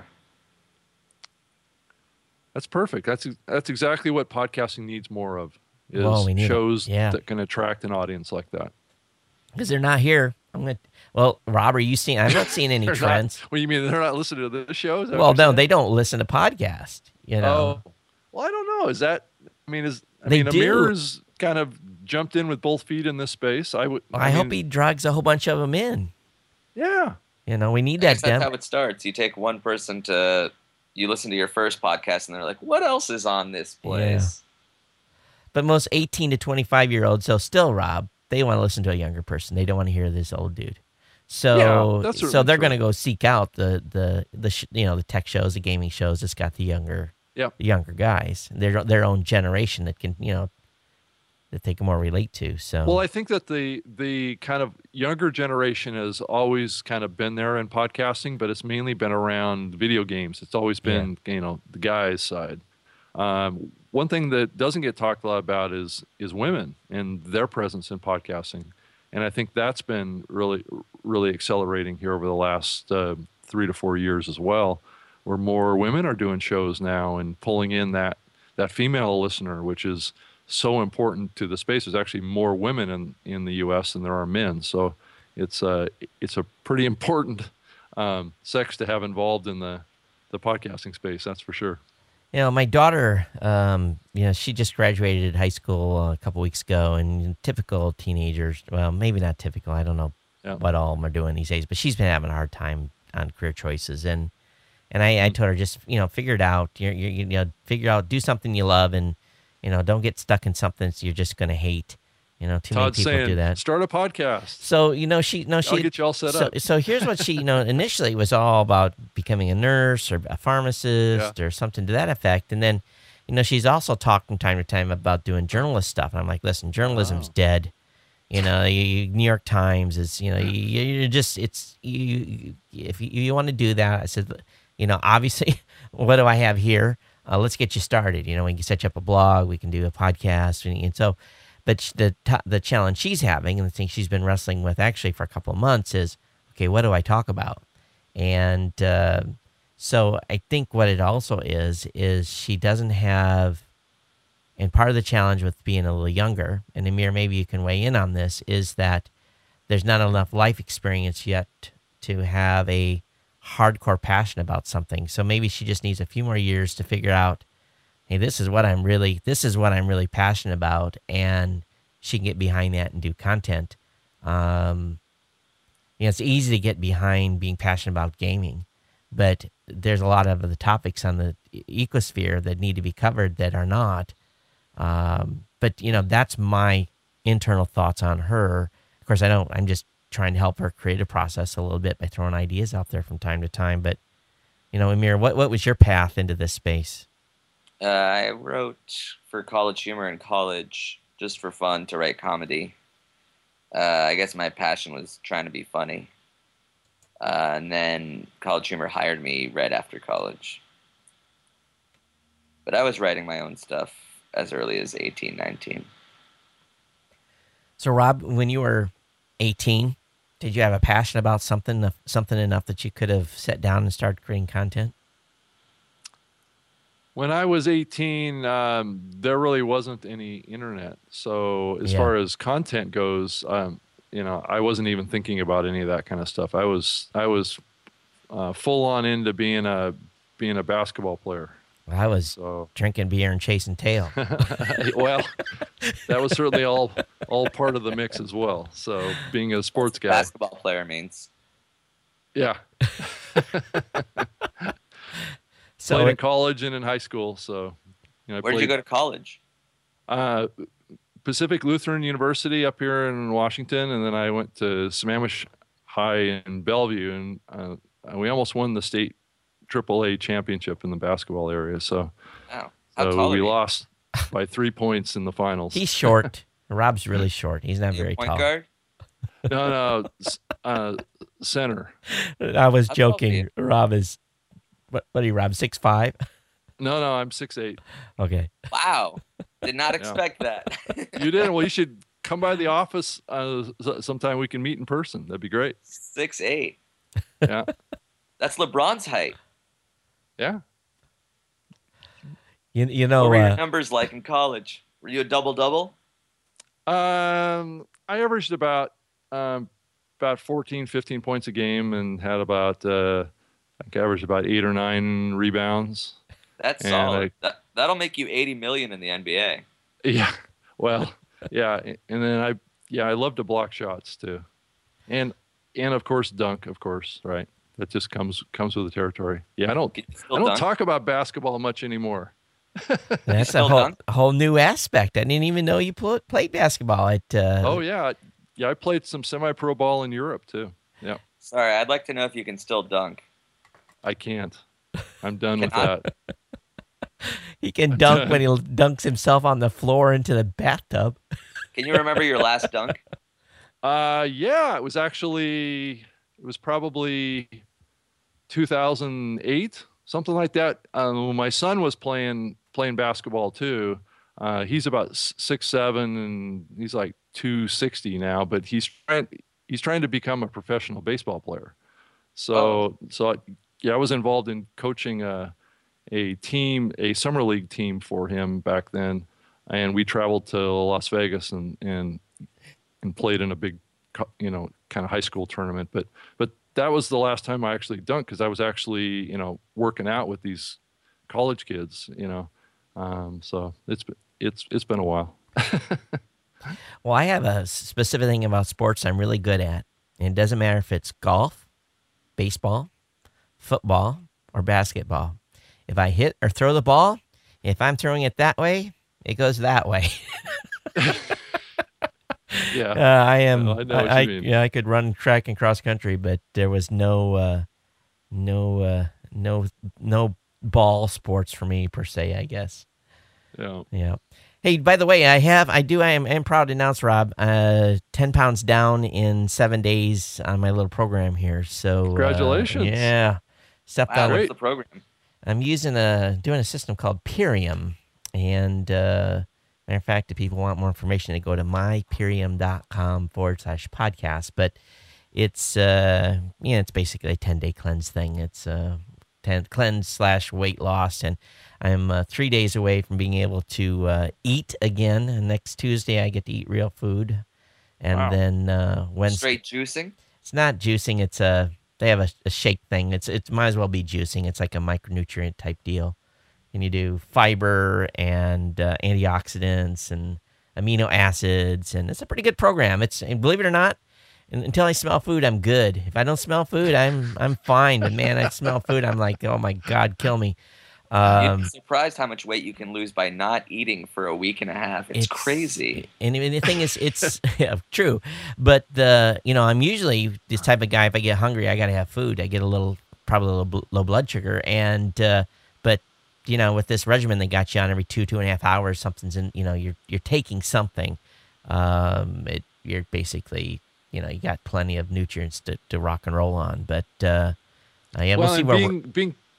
That's perfect. That's that's exactly what podcasting needs more of. Is Well, we need it. shows Yeah. that can attract an audience like that. Because they're not here. I'm gonna. Well, Rob, are you seeing? I'm not seeing any They're not- trends. What do you mean they're not listening to this show? Is that Well, what you're no, saying? they don't listen to podcasts. You know. Oh, well, I don't know. Is that? I mean, is I They mean, do. Amir's kind of jumped in with both feet in this space. I would. I, hope mean, he drags a whole bunch of them in. Yeah. You know, we need I that. guess that's Dem- how it starts. You take one person to, you listen to your first podcast, and they're like, "What else is on this place?" but most eighteen to twenty-five year olds, so still, Rob, they want to listen to a younger person. They don't want to hear this old dude. So, Yeah, that's so certainly they're true. going to go seek out the the the sh- you know the tech shows, the gaming shows that's got the younger Yep. the younger guys, their their own generation that can you know that they can more relate to. So, Well, I think that the the kind of younger generation has always kind of been there in podcasting, but it's mainly been around video games. It's always been you know the guys' side. Um, one thing that doesn't get talked a lot about is is women and their presence in podcasting, and I think that's been really really accelerating here over the last uh, three to four years as well, where more women are doing shows now and pulling in that that female listener, which is so important to the space. There's actually more women in, in the U S than there are men, so it's a it's a pretty important um, sex to have involved in the the podcasting space. That's for sure. you know, my daughter, um, you know, she just graduated high school uh, a couple weeks ago, and typical teenagers, well, maybe not typical. I don't know Yeah. what all of them are doing these days, but she's been having a hard time on career choices, and and I, I told her just you know figure it out. You you you know figure out do something you love, and you know don't get stuck in something that you're just going to hate. You know, too Todd's many people saying, do that. start a podcast. So you know she no she I'll get you all set so, up. So here's what she you know initially was all about becoming a nurse or a pharmacist or something to that effect, and then you know she's also talked from time to time about doing journalist stuff, and I'm like, listen, journalism's Oh. dead. You know, you, you- New York Times is you know you, you're just it's you if you, you want to do that. I said, you know, obviously, what do I have here? Uh, let's get you started. You know, we can set you up a blog, we can do a podcast, and, and so. But sh- the t- the challenge she's having, and the thing she's been wrestling with actually for a couple of months, is okay, what do I talk about? And uh, so I think what it also is is she doesn't have, and part of the challenge with being a little younger, and Amir, maybe you can weigh in on this, is that there's not enough life experience yet to have a hardcore passion about something. So maybe she just needs a few more years to figure out, hey, this is what I'm really, this is what I'm really passionate about, and she can get behind that and do content. Um, you know, it's easy to get behind being passionate about gaming, but there's a lot of the topics on the e- ecosphere that need to be covered that are not. Um, but you know, that's my internal thoughts on her. Of course, I don't. I'm just trying to help her create a process a little bit by throwing ideas out there from time to time. But you know, Amir, what what was your path into this space? Uh, I wrote for College Humor in college just for fun to write comedy. Uh, I guess my passion was trying to be funny. Uh, and then College Humor hired me right after college. But I was writing my own stuff as early as eighteen, nineteen. So, Rob, when you were eighteen, did you have a passion about something, something enough that you could have sat down and started creating content? When I was eighteen, um, there really wasn't any internet. So as Yeah. far as content goes, um, you know, I wasn't even thinking about any of that kind of stuff. I was I was uh, full on into being a being a basketball player. I was So drinking beer and chasing tail. well, that was certainly all all part of the mix as well. So being a sports guy, Basketball player means. yeah. So Played in it- college and in high school. So you know, I Where did you played- go to college? Uh, Pacific Lutheran University up here in Washington, and then I went to Sammamish High in Bellevue, and uh, we almost won the state triple A championship in the basketball area. So, Oh, how so tall we are you? lost by three points in the finals. he's short. Rob's really short. He's not Are you a very point tall. guard? no, no, s- uh, center. I was How tall are joking. you? Rob is, what, what are you, Rob, six five? No, no, I'm six eight. Okay. Wow. Did not expect that. You didn't? Well, you should come by the office uh, s- sometime. We can meet in person. That'd be great. Six eight. Yeah, That's LeBron's height. yeah. You, you What know, were your uh, numbers like in college? Were you a double double? Um, I averaged about um, about fourteen, fifteen points a game, and had about uh, I think I averaged about eight or nine rebounds. That's And solid. I- that, that'll make you eighty million in the N B A. Yeah, well, yeah, and then I yeah I love to block shots too, and and of course dunk, of course, right? That just comes comes with the territory. Yeah, I don't Can you I still don't dunk? talk about basketball much anymore. that's a still whole, dunk? whole new aspect. I didn't even know you pl- played basketball. At, uh, Oh yeah, yeah. I played some semi-pro ball in Europe too. Yeah, Sorry, I'd like to know if you can still dunk. I can't. I'm done with Cannot? that. he can dunk when he dunks himself on the floor into the bathtub. Can you remember your last dunk? Uh, yeah, it was actually it was probably two thousand eight, something like that. Um, when my son was playing playing basketball too. Uh, he's about s- six seven, and he's like two sixty now. But he's trying he's trying to become a professional baseball player. So Oh. so I, yeah, I was involved in coaching a a team, a summer league team for him back then, and we traveled to Las Vegas and and and played in a big, co- you know, kind of high school tournament. But but that was the last time I actually dunked, because I was actually, you know, working out with these college kids, you know. Um, so it's been- it's it's been a while. Well, I have a specific thing about sports I'm really good at. And it doesn't matter if it's golf, baseball, football, or basketball. If I hit or throw the ball, if I'm throwing it that way, it goes that way. Yeah. Uh, I am. I know what I, you I- mean. yeah, I could run track and cross country, but there was no, uh, no, uh, no, no ball sports for me per se. I guess. Yeah. Yeah. Hey, by the way, I have, I do, I am, I am proud to announce, Rob, uh, ten pounds down in seven days on my little program here. So, uh, Congratulations. yeah. Stepped Wow, on, what's Great. the program? I'm using a, doing a system called Purium. And, uh, matter of fact, if people want more information, they go to mypurium.com forward slash podcast. But it's, uh, you know, it's basically a ten day cleanse thing. It's, uh, ten cleanse slash weight loss. And I'm uh, three days away from being able to uh, eat again. And next Tuesday, I get to eat real food. And Wow. then uh, Wednesday, Straight juicing? it's not juicing. It's a, they have a, a shake thing. It's, it might as well be juicing. It's like a micronutrient type deal. And you do fiber and uh, antioxidants and amino acids. And it's a pretty good program. It's, and believe it or not, un- until I smell food, I'm good. If I don't smell food, I'm I'm fine. But man, I smell food, I'm like, oh my God, kill me. You'd Um, be surprised how much weight you can lose by not eating for a week and a half. It's, crazy. And, and the thing is, it's yeah, true. But the you know, I'm usually this type of guy. If I get hungry, I gotta have food. I get a little, probably a little bl- low blood sugar. And uh, but you know, with this regimen they got you on every two two and a half hours, something's in. You know, you're you're taking something. Um, it you're basically you know you got plenty of nutrients to, to rock and roll on. But uh, uh, yeah, well, we'll see and where being being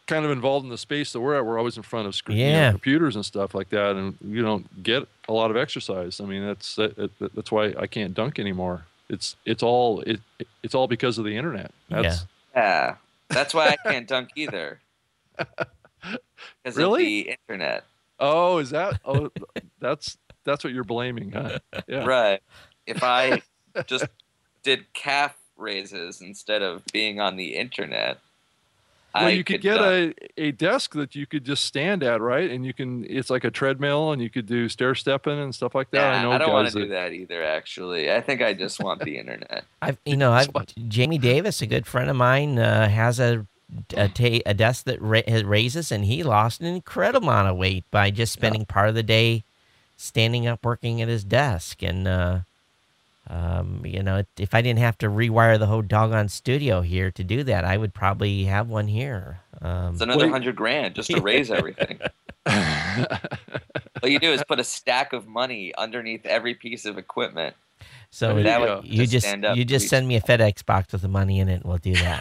kind of involved in the space that we're at. We're always in front of screen, Yeah. you know, computers and stuff like that, and you don't get a lot of exercise. I mean, that's that, that's why I can't dunk anymore. It's it's all it it's all because of the internet. That's, Yeah, that's why I can't dunk either. Because Really? of the internet. Oh, is that? Oh, that's that's what you're blaming, huh? Yeah. Right. If I just did calf raises instead of being on the internet, Well, I you could, could get dunk. a, a desk that you could just stand at, right? And you can, it's like a treadmill, and you could do stair stepping and stuff like that. Nah, I know I don't want guys to do that either. Actually, I think I just want the internet. I've you know I've That's Jamie Davis, a good friend of mine, uh, has a a, ta- a desk that ra- raises, and he lost an incredible amount of weight by just spending part of the day standing up working at his desk. And uh, um, you know, if I didn't have to rewire the whole doggone studio here to do that, I would probably have one here. Um, It's another Wait. hundred grand just to raise everything. All you do is put a stack of money underneath every piece of equipment. so There That you way go. you you just just stand up, you just please. send me a FedEx box with the money in it, and we'll do that.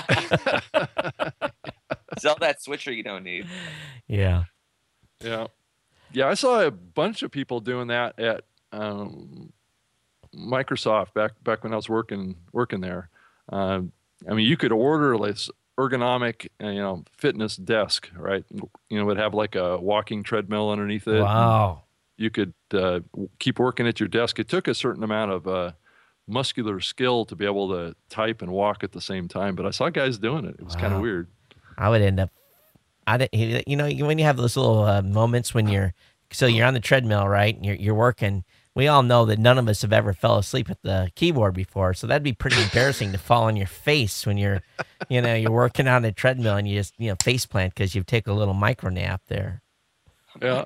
Sell that switcher you don't need. Yeah. Yeah, yeah. I saw a bunch of people doing that at um, Microsoft back back when I was working working there. Um, I mean, you could order this ergonomic, uh, you know, fitness desk, right? You know, would have like a walking treadmill underneath it. Wow. You could uh, w- keep working at your desk. It took a certain amount of uh, muscular skill to be able to type and walk at the same time. But I saw guys doing it. It was kind Wow. of weird. I would end up, I didn't, you know, when you have those little uh, moments when you're, so you're on the treadmill, right? And you're, you're working. We all know that none of us have ever fell asleep at the keyboard before. So that'd be pretty embarrassing to fall on your face when you're, you know, you're working on a treadmill and you just, you know, face plant because you've taken a little micro nap there. Yeah.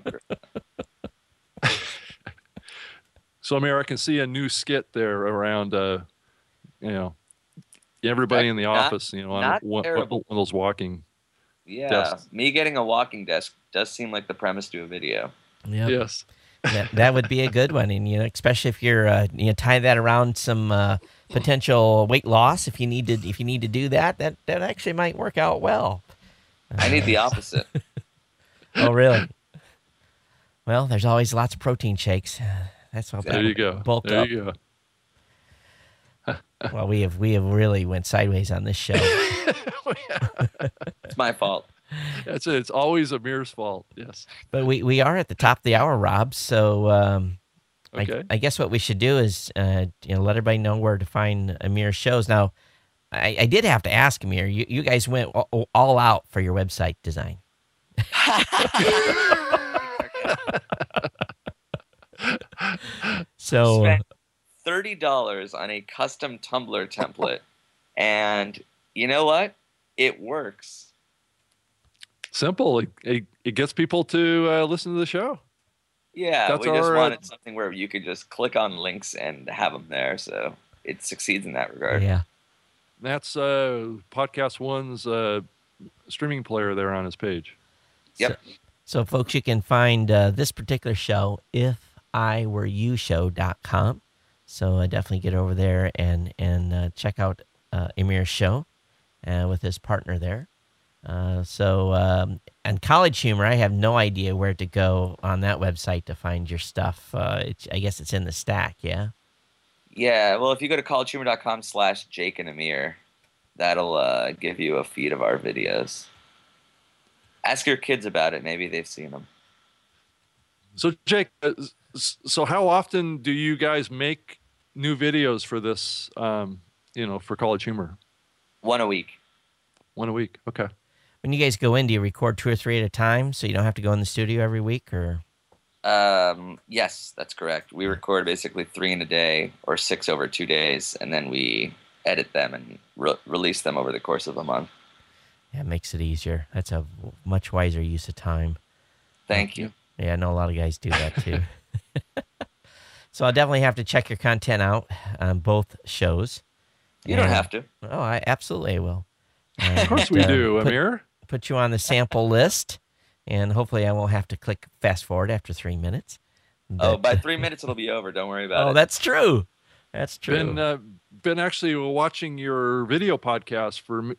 So, Amir, I can see a new skit there around, uh, you know, everybody in the Not- office, you know, on not one, one terrible. of those walking. Yeah, Desks. me getting a walking desk does seem like the premise to a video. Yeah. Yes. That, that would be a good one. And, you know, especially if you're, uh, you know, tie that around some uh, potential weight loss. If you need to, if you need to do that, that, that actually might work out well. I need the opposite. Oh, really? Well, there's always lots of protein shakes. That's what There you go. bulk There up. you go. Well, we have we have really went sideways on this show. It's my fault. That's it. It's always Amir's fault. Yes. But we, we are at the top of the hour, Rob. So um, Okay. I, I guess what we should do is uh, you know let everybody know where to find Amir's shows. Now, I, I did have to ask Amir. You you guys went all, all out for your website design. So Spent thirty dollars on a custom Tumblr template, and you know what? It works. Simple. It, it, it gets people to uh, listen to the show. Yeah, That's we just our, uh, wanted something where you could just click on links and have them there, so it succeeds in that regard. yeah. That's uh, Podcast One's uh, streaming player there on his page. Yep. So, so, folks, you can find uh, this particular show if I were you show dot com. So uh, definitely get over there and and uh, check out uh, Amir's show uh, with his partner there. Uh, so um, and College Humor, I have no idea where to go on that website to find your stuff. Uh, it's, I guess it's in the stack, yeah. Yeah, well, if you go to collegehumor.com slash Jake and Amir, that'll uh, give you a feed of our videos. Ask your kids about it. Maybe they've seen them. So, Jake, uh, s- so how often do you guys make new videos for this, um, you know, for College Humor? One a week. One a week. Okay. When you guys go in, do you record two or three at a time so you don't have to go in the studio every week, or? Um, yes, that's correct. We record basically three in a day or six over two days, and then we edit them and re- release them over the course of a month. Yeah, it makes it easier. That's a much wiser use of time. Thank you. Yeah, I know a lot of guys do that too. So I'll definitely have to check your content out on both shows. You don't And- have to. Oh, I absolutely will. Of course we And, uh, do, put, Amir. put you on the sample list, and hopefully I won't have to click fast forward after three minutes. Oh, But- by three minutes it'll be over. Don't worry about oh, it. that's true. That's true. Been uh, been actually watching your video podcast for m-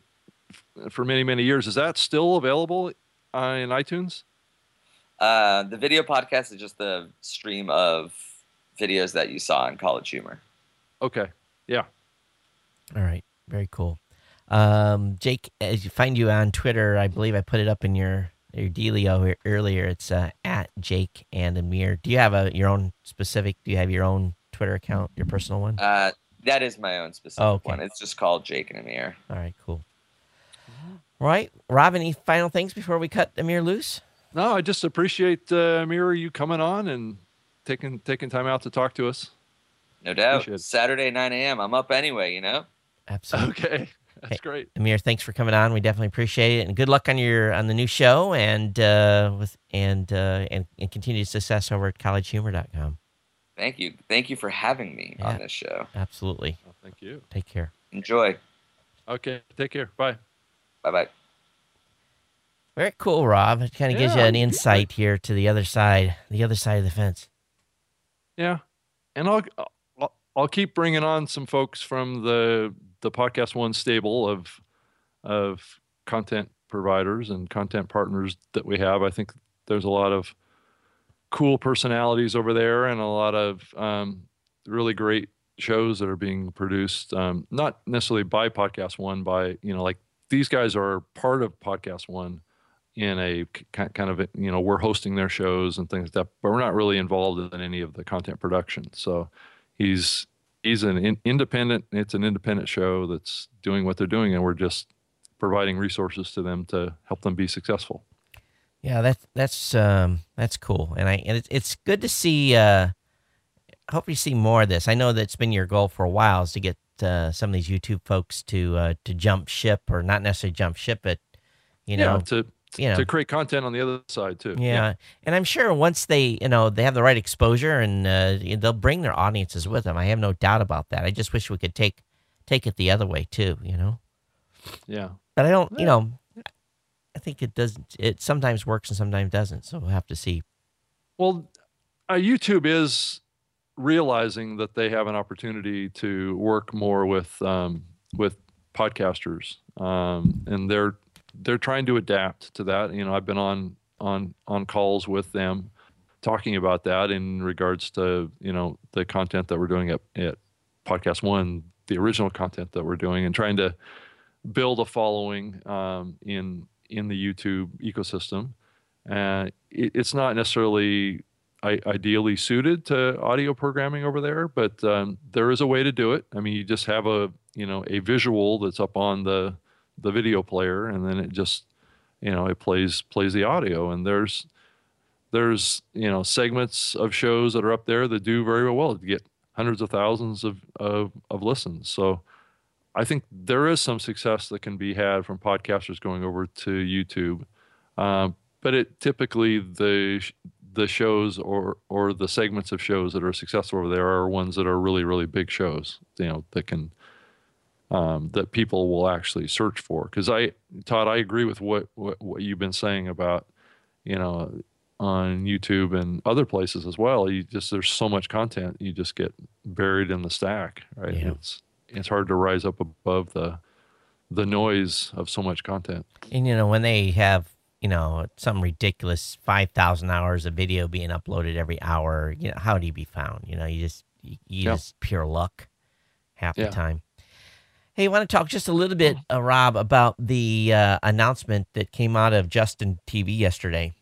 for many, many years. Is that still available uh, in iTunes? Uh, the video podcast is just the stream of videos that you saw in College Humor. Okay. Yeah. All right. Very cool. Um, Jake, as you find you on Twitter, I believe I put it up in your your dealio earlier. It's uh, at Jake and Amir. Do you have a your own specific? Do you have your own Twitter account, your personal one? Uh, that is my own specific oh, okay. one. It's just called Jake and Amir. All right, cool. All right, Rob, any final things before we cut Amir loose? No, I just appreciate uh, Amir, you coming on and taking taking time out to talk to us. No doubt. Saturday, nine a.m. I'm up anyway, you know? Absolutely. Okay. That's hey, great. Amir, thanks for coming on. We definitely appreciate it. And good luck on your on the new show and uh, with and, uh, and and continued success over at college humor dot com. Thank you. Thank you for having me yeah, on this show. Absolutely. Well, thank you. Take care. Enjoy. Okay. Take care. Bye. Bye-bye. Very cool, Rob. It kind of yeah, gives you an insight here to the other side, the other side of the fence. Yeah. And I'll I'll, I'll keep bringing on some folks from the the Podcast One stable of of content providers and content partners that we have. I think there's a lot of cool personalities over there and a lot of um, really great shows that are being produced, um, not necessarily by Podcast One, by, you know, like these guys are part of Podcast One in a kind of, you know, we're hosting their shows and things like that, but we're not really involved in any of the content production. So he's, he's an in, independent, it's an independent show that's doing what they're doing, and we're just providing resources to them to help them be successful. Yeah, that's that's um, that's cool, and I and it's it's good to see. Uh, I hope you see more of this. I know that's been your goal for a while, is to get uh, some of these YouTube folks to uh, to jump ship, or not necessarily jump ship, but you know, yeah, to you know, to create content on the other side too. Yeah, yeah. And I'm sure once they you know they have the right exposure, and uh, they'll bring their audiences with them. I have no doubt about that. I just wish we could take take it the other way too. You know. Yeah. But I don't. You know. I think it does. It sometimes works and sometimes doesn't. So we'll have to see. Well, uh, YouTube is realizing that they have an opportunity to work more with um, with podcasters, um, and they're they're trying to adapt to that. You know, I've been on on on calls with them, talking about that in regards to, you know, the content that we're doing at at Podcast One, the original content that we're doing, and trying to build a following um, in. in the YouTube ecosystem. Uh, it, it's not necessarily I, ideally suited to audio programming over there, but um, there is a way to do it. I mean, you just have a, you know, a visual that's up on the, the video player, and then it just, you know, it plays, plays the audio. And there's, there's, you know, segments of shows that are up there that do very well to get hundreds of thousands of, of, of listens. So I think there is some success that can be had from podcasters going over to YouTube, um, but it typically the the shows or or the segments of shows that are successful over there are ones that are really really big shows, you know, that can um, that people will actually search for. Because I, Todd, I agree with what, what what you've been saying about, you know, on YouTube and other places as well. You just there's so much content, you just get buried in the stack, right? Yeah. It's it's hard to rise up above the the noise of so much content. And, you know, when they have, you know, some ridiculous five thousand hours of video being uploaded every hour, you know, how do you be found? You know, you just, you, you Yep. just pure luck half Yeah. the time. Hey, I want to talk just a little bit, uh, Rob, about the uh, announcement that came out of Justin T V yesterday.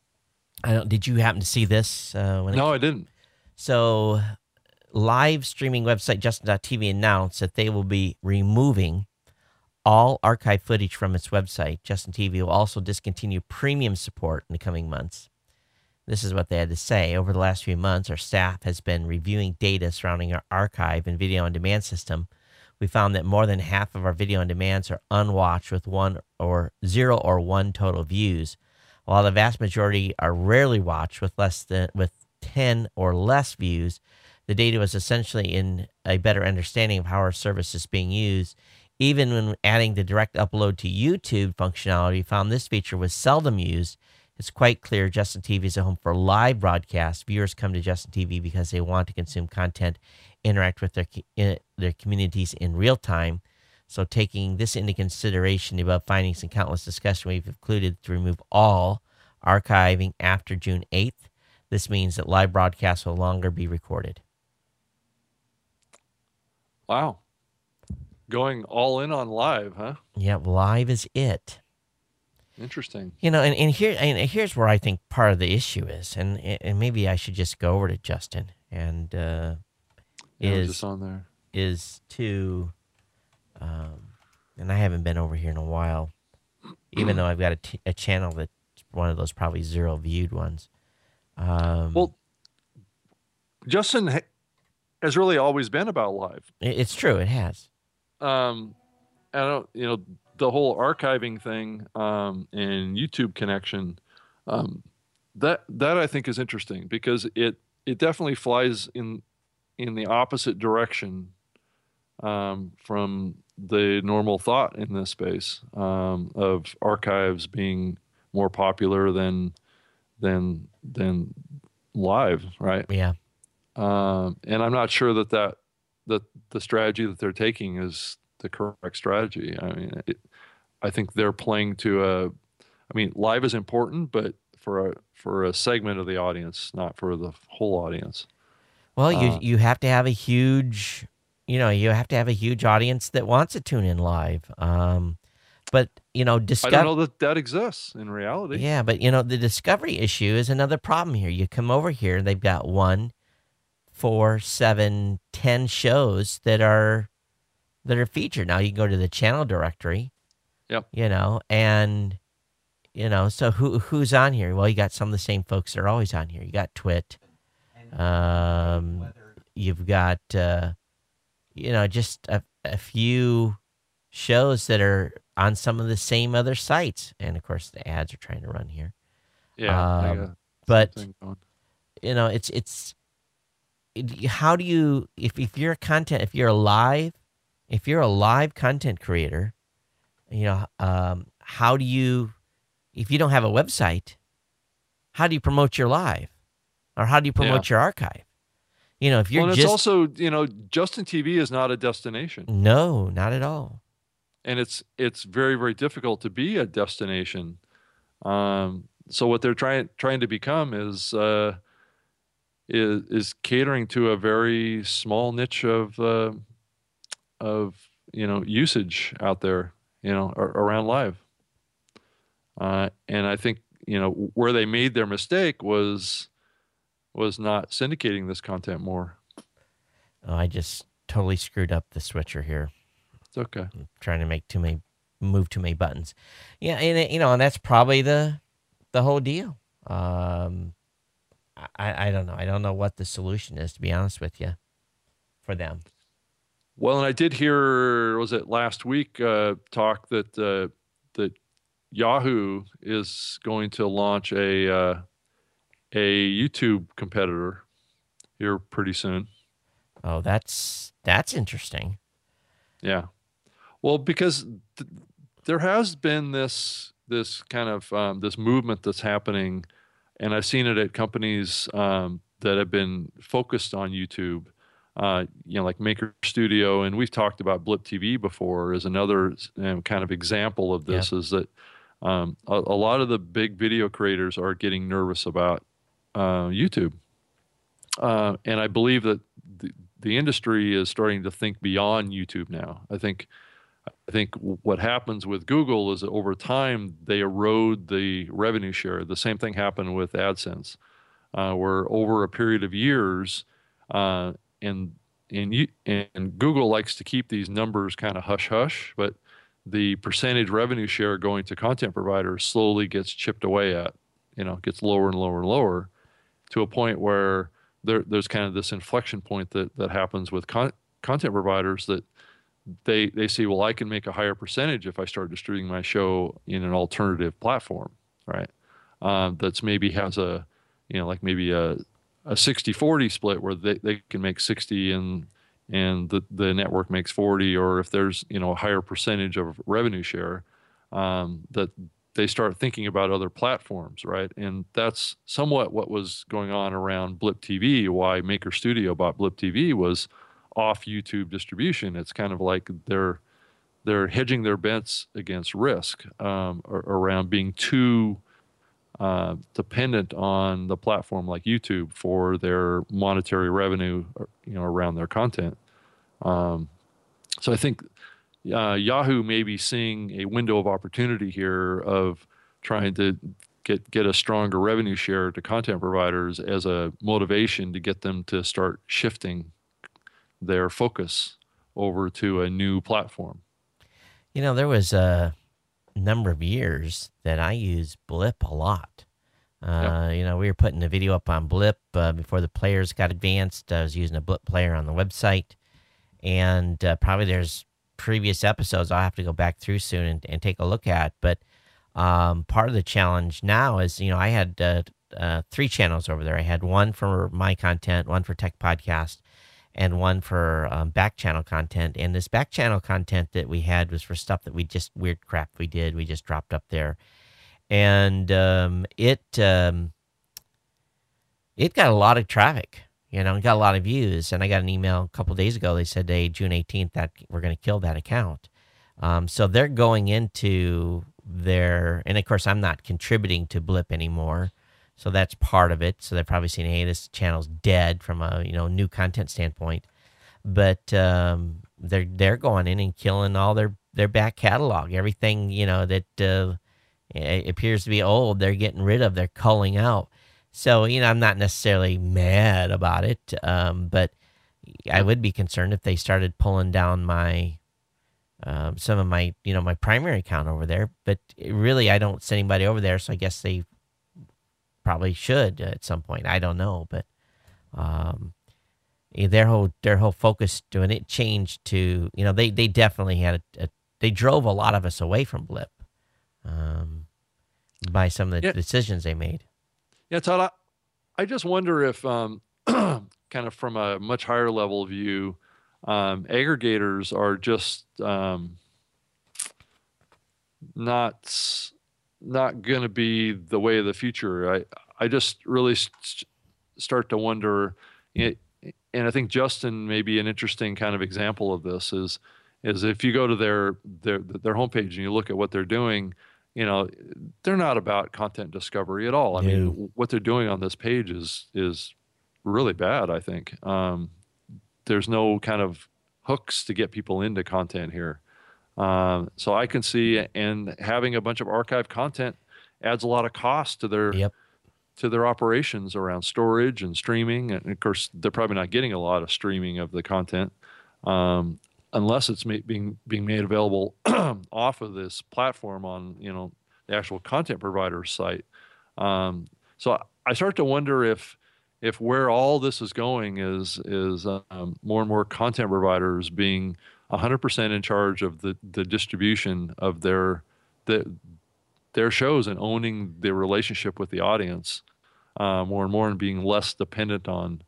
I don't, did you happen to see this? Uh, when it No, I didn't. So, live streaming website Justin dot T V announced that they will be removing all archive footage from its website. Justin T V will also discontinue premium support in the coming months. This is what they had to say. Over the last few months, our staff has been reviewing data surrounding our archive and video on demand system. We found that more than half of our video on demands are unwatched with one or zero or one total views, while the vast majority are rarely watched with less than with ten or less views. The data was essentially in a better understanding of how our service is being used. Even when adding the direct upload to YouTube functionality, we found this feature was seldom used. It's quite clear Justin T V is a home for live broadcasts. Viewers come to Justin T V because they want to consume content, interact with their their communities in real time. So taking this into consideration, the above findings and countless discussion, we've concluded to remove all archiving after June eighth. This means that live broadcasts will no longer be recorded. Wow. Going all in on live, huh? Yeah, live is it. Interesting. You know, and, and here and here's where I think part of the issue is, and and maybe I should just go over to Justin and uh, Yeah, is just on there. is to, um, and I haven't been over here in a while, even though I've got a, t- a channel that's one of those probably zero viewed ones. Um, Well, Justin ha- has really always been about live. it- it's true, it has. Um, I don't, you know, the whole archiving thing um, and YouTube connection, um, that that I think is interesting because it it definitely flies in in the opposite direction um, from the normal thought in this space um, of archives being more popular than than than live, right? Yeah. Um, and I'm not sure that that that the strategy that they're taking is the correct strategy. I mean, it, I think they're playing to a. I mean, live is important, but for a for a segment of the audience, not for the whole audience. Well, you Uh, you have to have a huge, you know, you have to have a huge audience that wants to tune in live. Um, but you know, I don't discover. know that that exists in reality. Yeah, but you know, the discovery issue is another problem here. You come over here, they've got one, four, seven, ten shows that are that are featured. Now you can go to the channel directory. Yep. You know, and you know, so who who's on here? Well, you got some of the same folks that are always on here. You got Twit. Um, you've got uh, you know, just a, a few shows that are on some of the same other sites, and of course the ads are trying to run here. Yeah. I Um, got but something going. you know, it's it's it- how do you if if you're a content if you're a live if you're a live content creator, you know, um, how do you if you don't have a website, how do you promote your live, or how do you promote your archive? You know, if you're Well, and just it's also, you know, Justin T V is not a destination, no, not at all. and it's it's very very difficult to be a destination. Um, so what they're trying trying to become is uh, is is catering to a very small niche of uh, of you know usage out there, you know, ar- around live. Uh, and I think you know where they made their mistake was was not syndicating this content more. Oh, I just totally screwed up the switcher here. It's okay. I'm trying to make too many move too many buttons. Yeah, and it- you know, and that's probably the the whole deal. Um, I I don't know. I don't know what the solution is, to be honest with you, for them. Well, and I did hear, was it last week, uh, talk that uh, that Yahoo is going to launch a uh, a YouTube competitor here pretty soon. Oh, that's that's interesting. Yeah. Well, because th- there has been this this kind of um, this movement that's happening, and I've seen it at companies um, that have been focused on YouTube. Uh, you know, like Maker Studio, and we've talked about Blip T V before as another um, kind of example of this. Is that um, a, a lot of the big video creators are getting nervous about uh, YouTube, uh, and I believe that the, the industry is starting to think beyond YouTube now. I think I think what happens with Google is that over time they erode the revenue share. The same thing happened with AdSense, uh, where over a period of years, uh, and and you, and Google likes to keep these numbers kind of hush hush, but the percentage revenue share going to content providers slowly gets chipped away at, you know, gets lower and lower and lower, to a point where there, there's kind of this inflection point that that happens with con- content providers that they they see, well, I can make a higher percentage if I start distributing my show in an alternative platform, right? Um, that's maybe has a, you know, like maybe a a sixty forty split where they, they can make sixty and and the, the network makes forty, or if there's, you know, a higher percentage of revenue share, um, that they start thinking about other platforms, right? And that's somewhat what was going on around Blip T V. Why Maker Studio bought Blip T V was off YouTube distribution. It's kind of like they're they're hedging their bets against risk um, ar- around being too uh, dependent on the platform like YouTube for their monetary revenue, you know, around their content. Um, so I think uh, Yahoo may be seeing a window of opportunity here of trying to get get a stronger revenue share to content providers as a motivation to get them to start shifting their focus over to a new platform. You know, there was a number of years that I used Blip a lot. Uh, you know, we were putting the video up on Blip uh, before the players got advanced. I was using a Blip player on the website, and uh, probably there's previous episodes I'll have to go back through soon and, and take a look at. But um, part of the challenge now is, you know, I had uh, uh, three channels over there. I had one for my content, one for Tech Podcast, and one for um, back channel content. And this back channel content that we had was for stuff that we just, weird crap we did, we just dropped up there. And um, it um, it got a lot of traffic, you know, it got a lot of views. And I got an email a couple of days ago. They said, hey, June eighteenth, that we're going to kill that account. Um, so they're going into their, and of course, I'm not contributing to Blip anymore. So that's part of it. So they're probably saying, hey, this channel's dead from a, you know, new content standpoint. But um, they're they're going in and killing all their, their back catalog. Everything, you know, that uh, it appears to be old, they're getting rid of, they're culling out. So, you know, I'm not necessarily mad about it, um, but I would be concerned if they started pulling down my, um, some of my, you know, my primary account over there. But really, I don't send anybody over there, so I guess they probably should at some point. I don't know, but um, their whole their whole focus when it changed to, you know, they they definitely had a, a they drove a lot of us away from Blip um, by some of the yeah. decisions they made. Yeah, Todd, I, I just wonder if um, kind of from a much higher level view, um, aggregators are just um, not not going to be the way of the future. I I just really st- start to wonder, it, and I think Justin may be an interesting kind of example of this. Is is if you go to their their their homepage and you look at what they're doing, you know, they're not about content discovery at all. I No. mean, what they're doing on this page is is really bad, I think. Um, there's no kind of hooks to get people into content here. Um, so I can see, and having a bunch of archived content adds a lot of cost to their Yep. to their operations around storage and streaming. And of course, they're probably not getting a lot of streaming of the content um, unless it's ma- being being made available off of this platform on, you know, the actual content provider's site. Um, so I start to wonder if if where all this is going is is um, more and more content providers being one hundred percent in charge of the, the distribution of their the, their shows and owning the relationship with the audience uh, more and more, and being less dependent on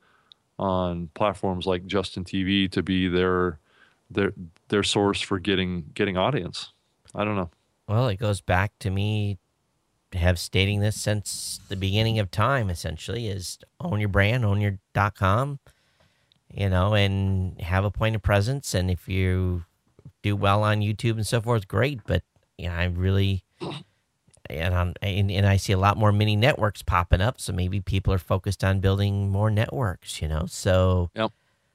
on platforms like Justin T V to be their their their source for getting getting audience. I don't know. Well, it goes back to me have stating this since the beginning of time, essentially, is own your brand, own your .com, you know, and have a point of presence. And if you do well on YouTube and so forth, great. But, you know, I really, and, I'm, and, and I see a lot more mini networks popping up. So maybe people are focused on building more networks, you know. So, Yep.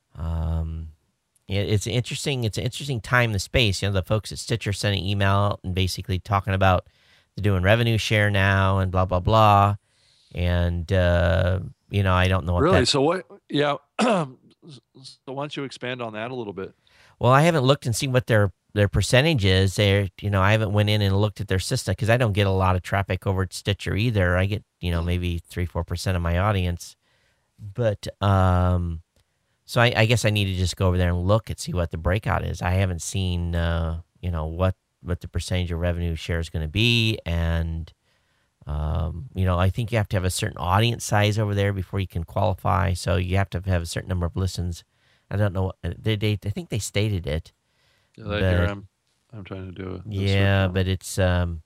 um, it, it's interesting. It's an interesting time in the space. You know, the folks at Stitcher sending email out and basically talking about they're doing revenue share now and blah, blah, blah. And, uh, you know, I don't know what Really? that, So what? Yeah. So why don't you expand on that a little bit? well, I haven't looked and seen what their, their percentage is. They're, you know, I haven't went in and looked at their system because I don't get a lot of traffic over at Stitcher either. I get, you know, maybe three, four percent of my audience. But, um, so I, I guess I need to just go over there and look and see what the breakout is. I haven't seen, uh, you know, what, what the percentage of revenue share is going to be. And, um, you know, I think you have to have a certain audience size over there before you can qualify. So you have to have a certain number of listens. I don't know. They, they I think they stated it. Yeah, that but, here I'm, I'm trying to do it. yeah, but it's, um,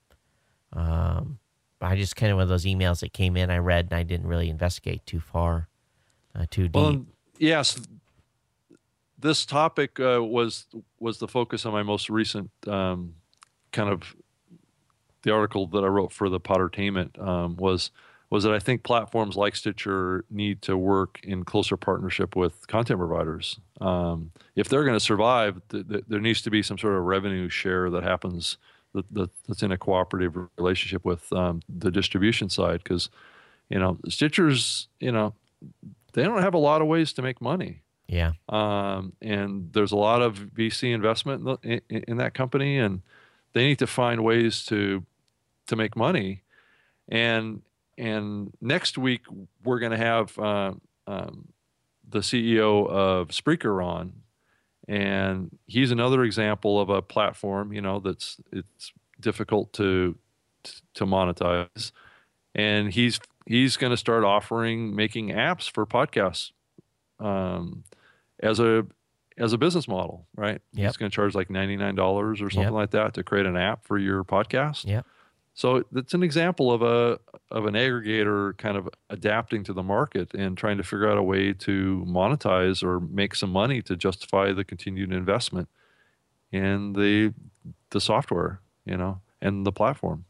um, I just kind of one of those emails that came in, I read, and I didn't really investigate too far, uh, too deep. Well, yes, this topic uh, was was the focus of my most recent um, kind of the article that I wrote for the Poddertainment um, was was that I think platforms like Stitcher need to work in closer partnership with content providers. Um, if they're going to survive, th- th- there needs to be some sort of revenue share that happens that, that, that's in a cooperative relationship with um, the distribution side, because you know Stitcher's you know they don't have a lot of ways to make money. Yeah. Um, and there's a lot of V C investment in, the, in, in that company, and they need to find ways to to make money. And and next week we're going to have uh, um, the C E O of Spreaker on, and he's another example of a platform, you know, that's it's difficult to to monetize, and he's he's going to start offering making apps for podcasts. Um, as a as a business model, right? Yep. It's going to charge like ninety-nine dollars or something Yep. like that to create an app for your podcast. Yep. So that's an example of a of an aggregator kind of adapting to the market and trying to figure out a way to monetize or make some money to justify the continued investment in the the software, you know, and the platform.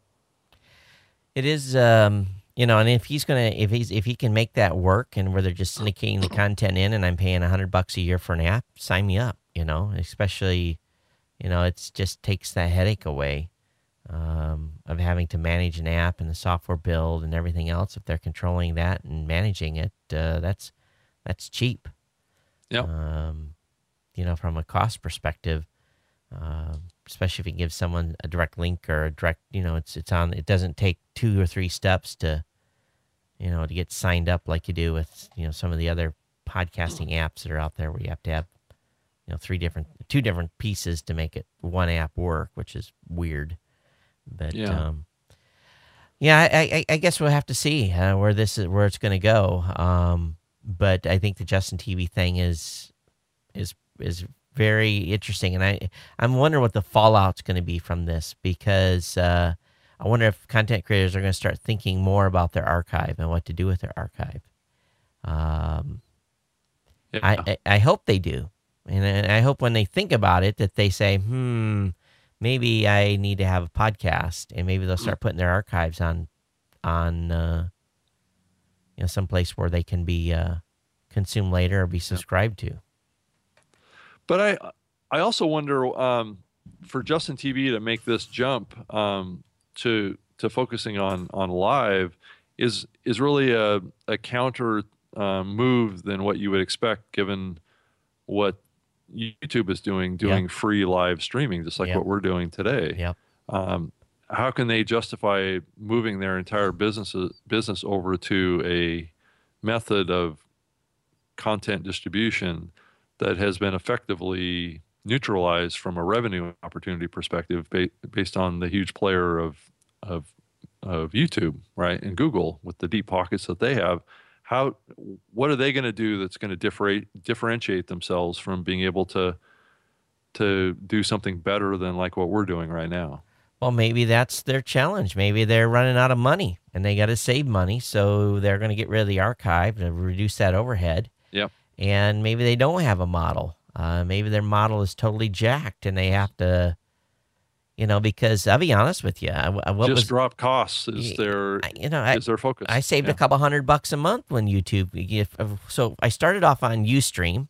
It is, um, you know, and if he's gonna, if he's, if he can make that work, and where they're just syndicating the content in, and I'm paying a hundred bucks a year for an app, sign me up. You know, especially, you know, it's just takes that headache away um, of having to manage an app and the software build and everything else. If they're controlling that and managing it, uh, that's that's cheap. Yeah. Um, you know, from a cost perspective. Um, especially if you give someone a direct link or a direct, you know, it's it's on. It doesn't take two or three steps to, you know, to get signed up like you do with, you know, some of the other podcasting apps that are out there, where you have to have, you know, three different, two different pieces to make it one app work, which is weird. But Yeah. um, yeah, I, I, I guess we'll have to see uh, where this is, where it's going to go. Um, but I think the Justin T V thing is is is. very interesting, and I I'm wondering what the fallout's going to be from this, because uh, I wonder if content creators are going to start thinking more about their archive and what to do with their archive. Um, Yeah. I, I I hope they do, and, and I hope when they think about it that they say, hmm, maybe I need to have a podcast, and maybe they'll start putting their archives on on uh, you know, someplace where they can be uh, consumed later or be subscribed to. But I I also wonder um, for Justin T V to make this jump um, to to focusing on on live is is really a a counter uh, move than what you would expect, given what YouTube is doing, doing Yep. free live streaming, just like Yep. what we're doing today. Yep. Um, how can they justify moving their entire business business over to a method of content distribution that has been effectively neutralized from a revenue opportunity perspective, ba- based on the huge player of of of YouTube, right, and Google with the deep pockets that they have? How what are they going to do that's going to differ, differentiate themselves from being able to to do something better than like what we're doing right now? Well, maybe that's their challenge. Maybe they're running out of money and they got to save money, so they're going to get rid of the archive to reduce that overhead. Yep. And maybe they don't have a model. Uh, maybe their model is totally jacked, and they have to, you know, because I'll be honest with you, I, I- what Just was, drop costs is their I- you know, I, is their focus. I saved Yeah. a couple hundred bucks a month when YouTube. if- So I started off on Ustream,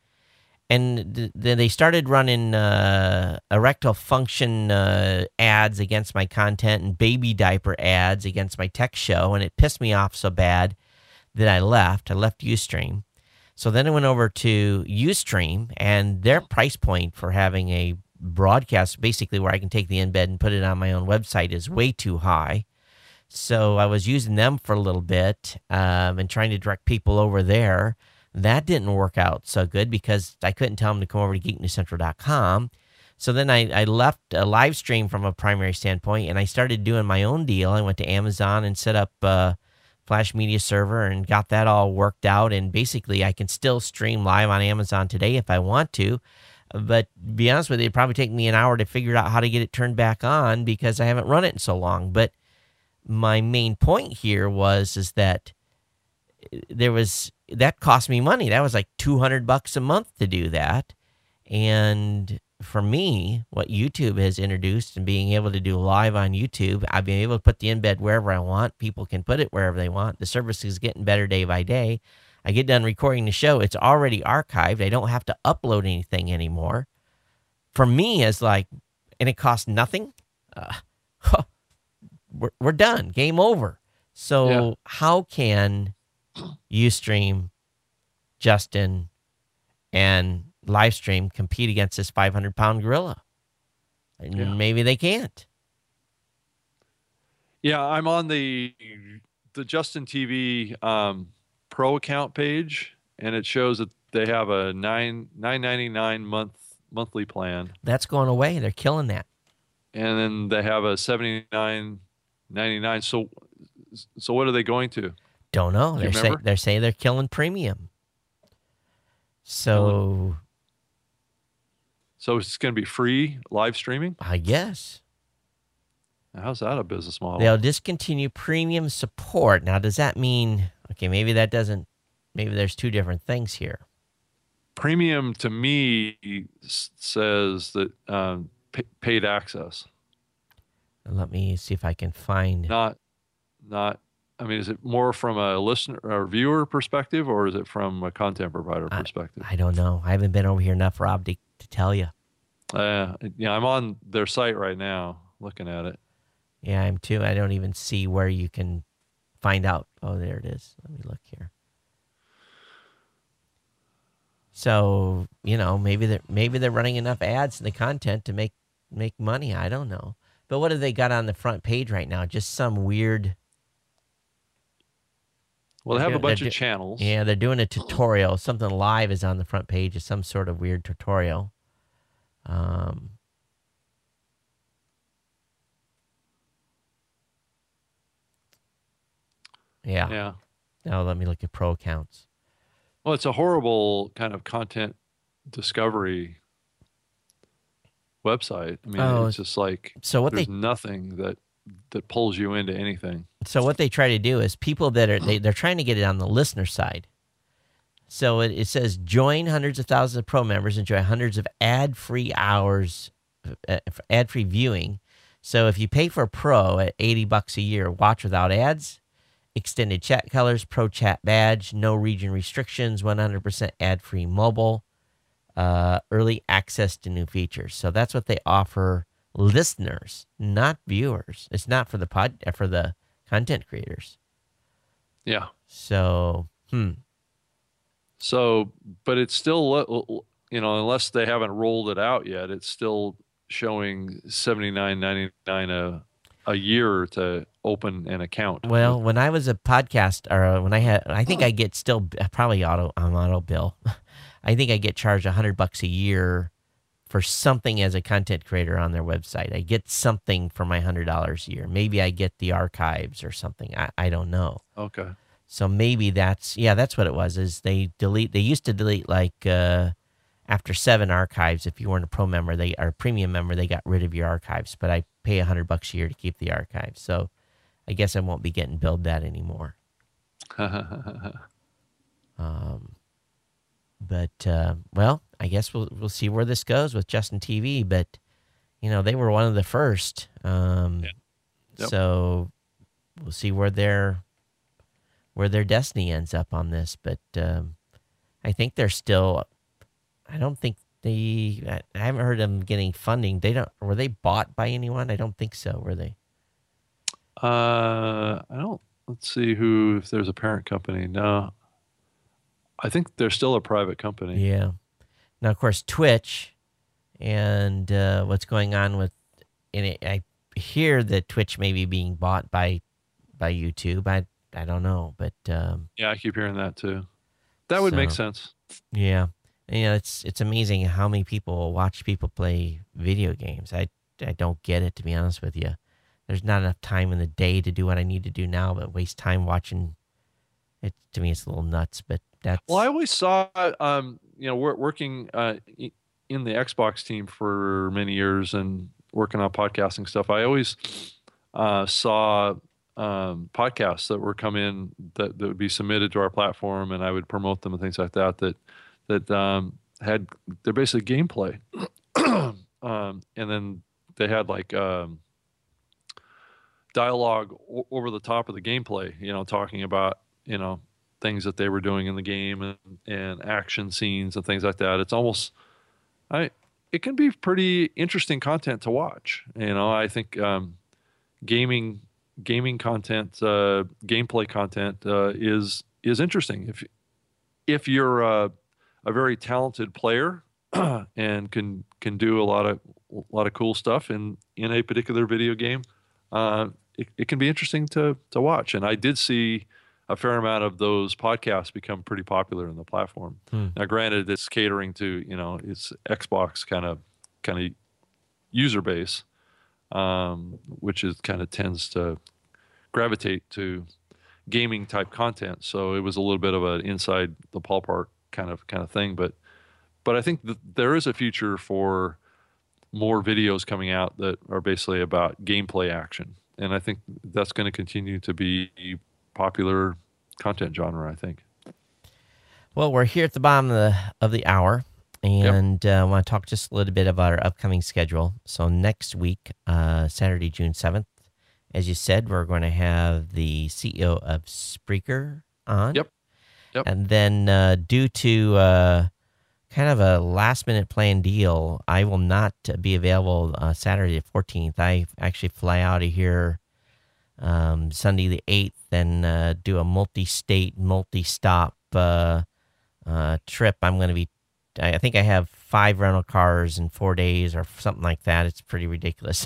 and th- then they started running uh, erectile function uh, ads against my content and baby diaper ads against my tech show, and it pissed me off so bad that I left. I left Ustream. So then I went over to Ustream, and their price point for having a broadcast, basically where I can take the embed and put it on my own website, is way too high. So I was using them for a little bit um, and trying to direct people over there. That didn't work out so good because I couldn't tell them to come over to geek news central dot com. So then I, I left a live stream from a primary standpoint, and I started doing my own deal. I went to Amazon and set up a Flash Media server and got that all worked out. And basically, I can still stream live on Amazon today if I want to. But to be honest with you, it'd probably take me an hour to figure out how to get it turned back on because I haven't run it in so long. But my main point here was is that there was that cost me money. That was like two hundred bucks a month to do that. And for me, what YouTube has introduced and being able to do live on YouTube, I've been able to put the embed wherever I want. People can put it wherever they want. The service is getting better day by day. I get done recording the show. It's already archived. I don't have to upload anything anymore. For me, it's like, and it costs nothing. Uh, we're, we're done. Game over. So yeah. How can Ustream, Justin, and Livestream compete against this five hundred pound gorilla? Yeah. Maybe they can't. Yeah, I'm on the the Justin T V um, Pro account page, and it shows that they have a nine nine ninety nine month monthly plan. That's going away. They're killing that. And then they have a seventy nine ninety nine. So, so what are they going to? Don't know. They're saying they're saying they're killing premium. So, so it's going to be free live streaming? I guess. How's that a business model? They'll discontinue premium support. Now, does that mean, okay, maybe that doesn't, maybe there's two different things here. Premium to me says that um, p- paid access. Let me see if I can find. Not, not, I mean, is it more from a listener or viewer perspective, or is it from a content provider perspective? I, I don't know. I haven't been over here enough, Rob, to, to tell you. Uh, yeah, I'm on their site right now looking at it. Yeah, I'm too. I don't even see where you can find out. Oh, there it is. Let me look here. So, you know, maybe they're, maybe they're running enough ads in the content to make, make money. I don't know. But what have they got on the front page right now? Just some weird... Well, they have a bunch do, of channels. Yeah, they're doing a tutorial. Something live is on the front page. It's some sort of weird tutorial. Um... Yeah. Yeah. Now let me look at pro accounts. Well, it's a horrible kind of content discovery website. I mean, oh, it's just like so what there's they, nothing that that pulls you into anything. So what they try to do is people that are they, they're trying to get it on the listener side. So it, it says join hundreds of thousands of pro members, enjoy hundreds of ad-free hours, uh, ad-free viewing. So if you pay for a pro at eighty bucks a year, watch without ads, extended chat colors, pro chat badge, no region restrictions, one hundred percent ad-free mobile, uh, early access to new features. So that's what they offer listeners, not viewers. It's not for the pod for the content creators. Yeah. So, hmm. So, but it's still, you know, unless they haven't rolled it out yet, it's still showing seventy-nine ninety-nine a a year to open an account. Well, when I was a podcast, or when I had, I think I get still probably auto on auto bill. I think I get charged a hundred bucks a year for something as a content creator on their website. I get something for my hundred dollars a year. Maybe I get the archives or something. I, I don't know. Okay. So maybe that's, yeah, that's what it was, is they delete, they used to delete like uh, after seven archives. If you weren't a pro member, they or a premium member, they got rid of your archives, but I pay a hundred bucks a year to keep the archives. So I guess I won't be getting billed that anymore. um, but, uh, well, I guess we'll we'll see where this goes with Justin T V. But, you know, they were one of the first. Um, yeah. Yep. So we'll see where their where their destiny ends up on this. But um, I think they're still. I don't think they. I, I haven't heard them getting funding. They don't. Were they bought by anyone? I don't think so. Were they? Uh, I don't. Let's see who. If there's a parent company, no. I think they're still a private company. Yeah. Now, of course, Twitch and uh, what's going on with, and it, I hear that Twitch may be being bought by by YouTube. I I don't know, but um, yeah, I keep hearing that too. That would so, make sense. Yeah, and, you know, it's it's amazing how many people watch people play video games. I I don't get it, to be honest with you. There's not enough time in the day to do what I need to do now, but waste time watching. It to me, it's a little nuts, but that's. Well, I always saw, um, you know, we're working uh, in the Xbox team for many years and working on podcasting stuff. I always uh, saw um, podcasts that were come in that, that would be submitted to our platform, and I would promote them and things like that. That that um, had they're basically gameplay, um, and then they had like um, dialogue o- over the top of the gameplay. You know, talking about you know things that they were doing in the game and, and action scenes and things like that. It's almost I it can be pretty interesting content to watch. You know, I think um, gaming gaming content, uh, gameplay content uh, is is interesting. If if you're a, a very talented player and can can do a lot of a lot of cool stuff in in a particular video game, uh, it, it can be interesting to to watch. And I did see a fair amount of those podcasts become pretty popular in the platform. Hmm. Now, granted, it's catering to you know it's Xbox kind of kind of user base, um, which is kind of tends to gravitate to gaming type content. So it was a little bit of an inside the ballpark kind of kind of thing. But but I think that there is a future for more videos coming out that are basically about gameplay action, and I think that's going to continue to be popular content genre, I think. Well, we're here at the bottom of the of the hour, and yep. uh, I want to talk just a little bit about our upcoming schedule. So next week, uh, Saturday, June seventh, as you said, we're going to have the C E O of Spreaker on. Yep. Yep. And then uh, due to uh, kind of a last-minute planned deal, I will not be available uh, Saturday the fourteenth. I actually fly out of here um, Sunday the eighth and uh, do a multi-state, multi-stop uh, uh, trip. I'm going to be, I think I have five rental cars in four days or something like that. It's pretty ridiculous.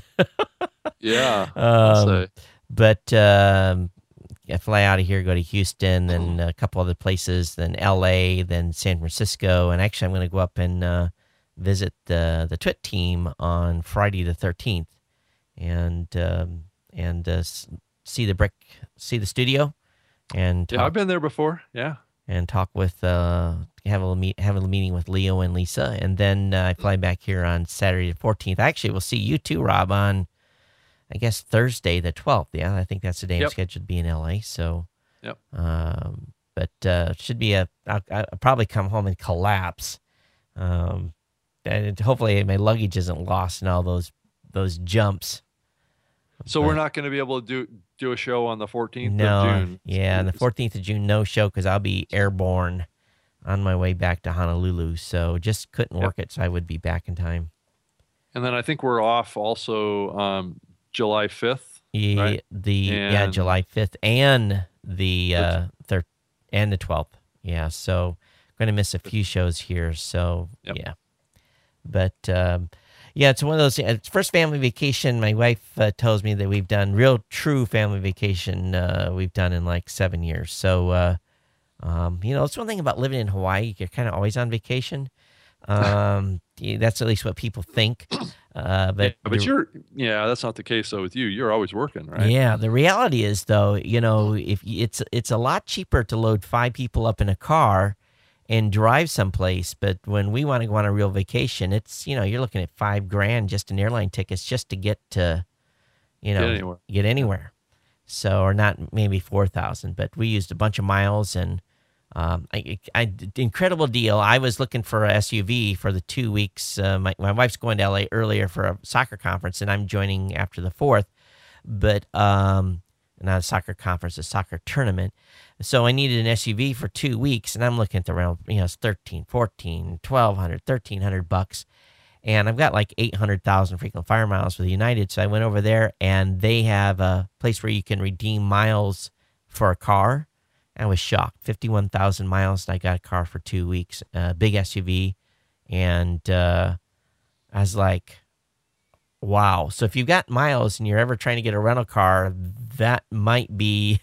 Yeah. um, but um, I fly out of here, go to Houston, then a couple other places, then L A, then San Francisco. And actually, I'm going to go up and uh, visit the the Twit team on Friday the thirteenth, and um, and uh, see the brick, see the studio, and talk, yeah, I've been there before. Yeah, and talk with uh, have a meet have a meeting with Leo and Lisa, and then uh, I fly back here on Saturday the fourteenth. Actually, we'll see you too, Rob, on I guess Thursday the twelfth. Yeah, I think that's the day yep. I'm scheduled to be in L A. So, yep. Um, but uh, should be a. I'll, I'll probably come home and collapse. Um, and hopefully my luggage isn't lost in all those those jumps. So but, we're not going to be able to do do a show on the fourteenth no, of June. Yeah, on the fourteenth of June, no show because I'll be airborne on my way back to Honolulu. So just couldn't work yep. it. So I would be back in time. And then I think we're off also. Um, July fifth, yeah, right? The and yeah, July fifth and the uh, third and the twelfth. Yeah, so I'm going to miss a few shows here. So yep. yeah, but um, yeah, it's one of those. It's first family vacation. My wife uh, tells me that we've done real, true family vacation. Uh, we've done in like seven years. So uh, um, you know, it's one thing about living in Hawaii. You're kind of always on vacation. Um, yeah, that's at least what people think. Uh, but yeah, but the, you're yeah, that's not the case though with you. You're always working, right? Yeah, the reality is though, you know, if it's it's a lot cheaper to load five people up in a car and drive someplace, but when we want to go on a real vacation, it's you know you're looking at five grand just in airline tickets just to get to, you know, get anywhere. Get anywhere. So or not maybe four thousand, but we used a bunch of miles and. Um, I, I, incredible deal. I was looking for a S U V for the two weeks. Uh, my, my wife's going to L A earlier for a soccer conference, and I'm joining after the fourth. But um, not a soccer conference, a soccer tournament. So I needed an S U V for two weeks, and I'm looking at the around, you know, it's thirteen, fourteen, twelve hundred, thirteen hundred bucks. And I've got like eight hundred thousand frequent flyer miles with United. So I went over there, and they have a place where you can redeem miles for a car. I was shocked. fifty-one thousand miles, and I got a car for two weeks, a big S U V. And uh, I was like, wow. So if you've got miles and you're ever trying to get a rental car, that might be,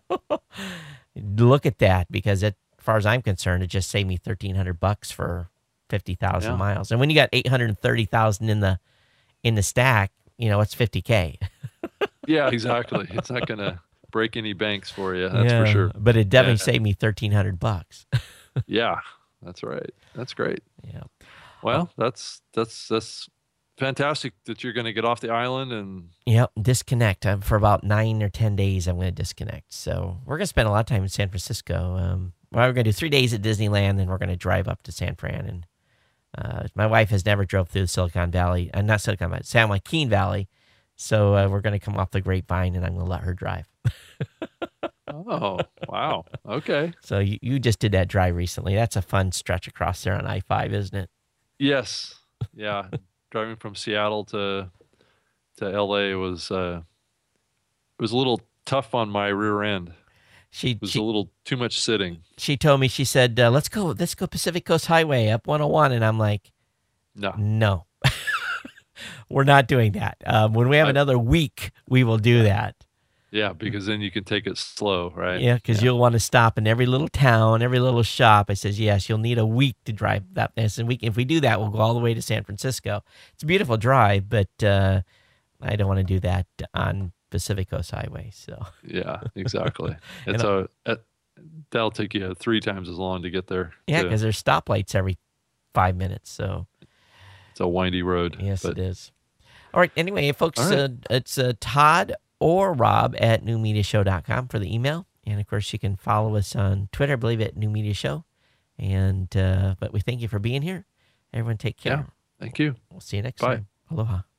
look at that, because it, as far as I'm concerned, it just saved me thirteen hundred bucks for fifty thousand yeah. miles. And when you got eight hundred thirty thousand in the in the stack, you know, it's fifty K. Yeah, exactly. It's not going to break any banks for you, that's yeah, for sure. But it definitely yeah. saved me thirteen hundred bucks. Yeah, that's right. That's great. Yeah. Well, that's that's that's fantastic that you're going to get off the island and Yep, disconnect. Um, for about nine or ten days, I'm going to disconnect. So we're going to spend a lot of time in San Francisco. Um, well, we're going to do three days at Disneyland, then we're going to drive up to San Fran. And uh, my wife has never drove through Silicon Valley, uh, not Silicon Valley, San Joaquin Valley. So uh, we're going to come off the Grapevine, and I'm going to let her drive. oh, wow. Okay. So you, you just did that drive recently. That's a fun stretch across there on I five, isn't it? Yes. Yeah. Driving from Seattle to to L A was uh, it was a little tough on my rear end. She It was she, a little too much sitting. she told me, she said, uh, let's go, let's go Pacific Coast Highway up one oh one. And I'm like, No. no, we're not doing that. Um, when we have I- another week, we will do that. Yeah, because then you can take it slow, right? Yeah, because you'll want to stop in every little town, every little shop. I says, yes, you'll need a week to drive that. I said, we, if we do that, we'll go all the way to San Francisco. It's a beautiful drive, but uh, I don't want to do that on Pacific Coast Highway. So Yeah, exactly. And It's a, a that'll take you three times as long to get there. yeah, too. because there's stoplights every five minutes. So It's a windy road. yes, but it is. All right. Anyway, folks, All right. uh, it's uh, Todd or Rob at new media show dot com for the email. And of course, you can follow us on Twitter, I believe, at New Media Show. And, uh, but we thank you for being here. Everyone take care. Yeah. Thank you. We'll see you next Bye. time. Aloha.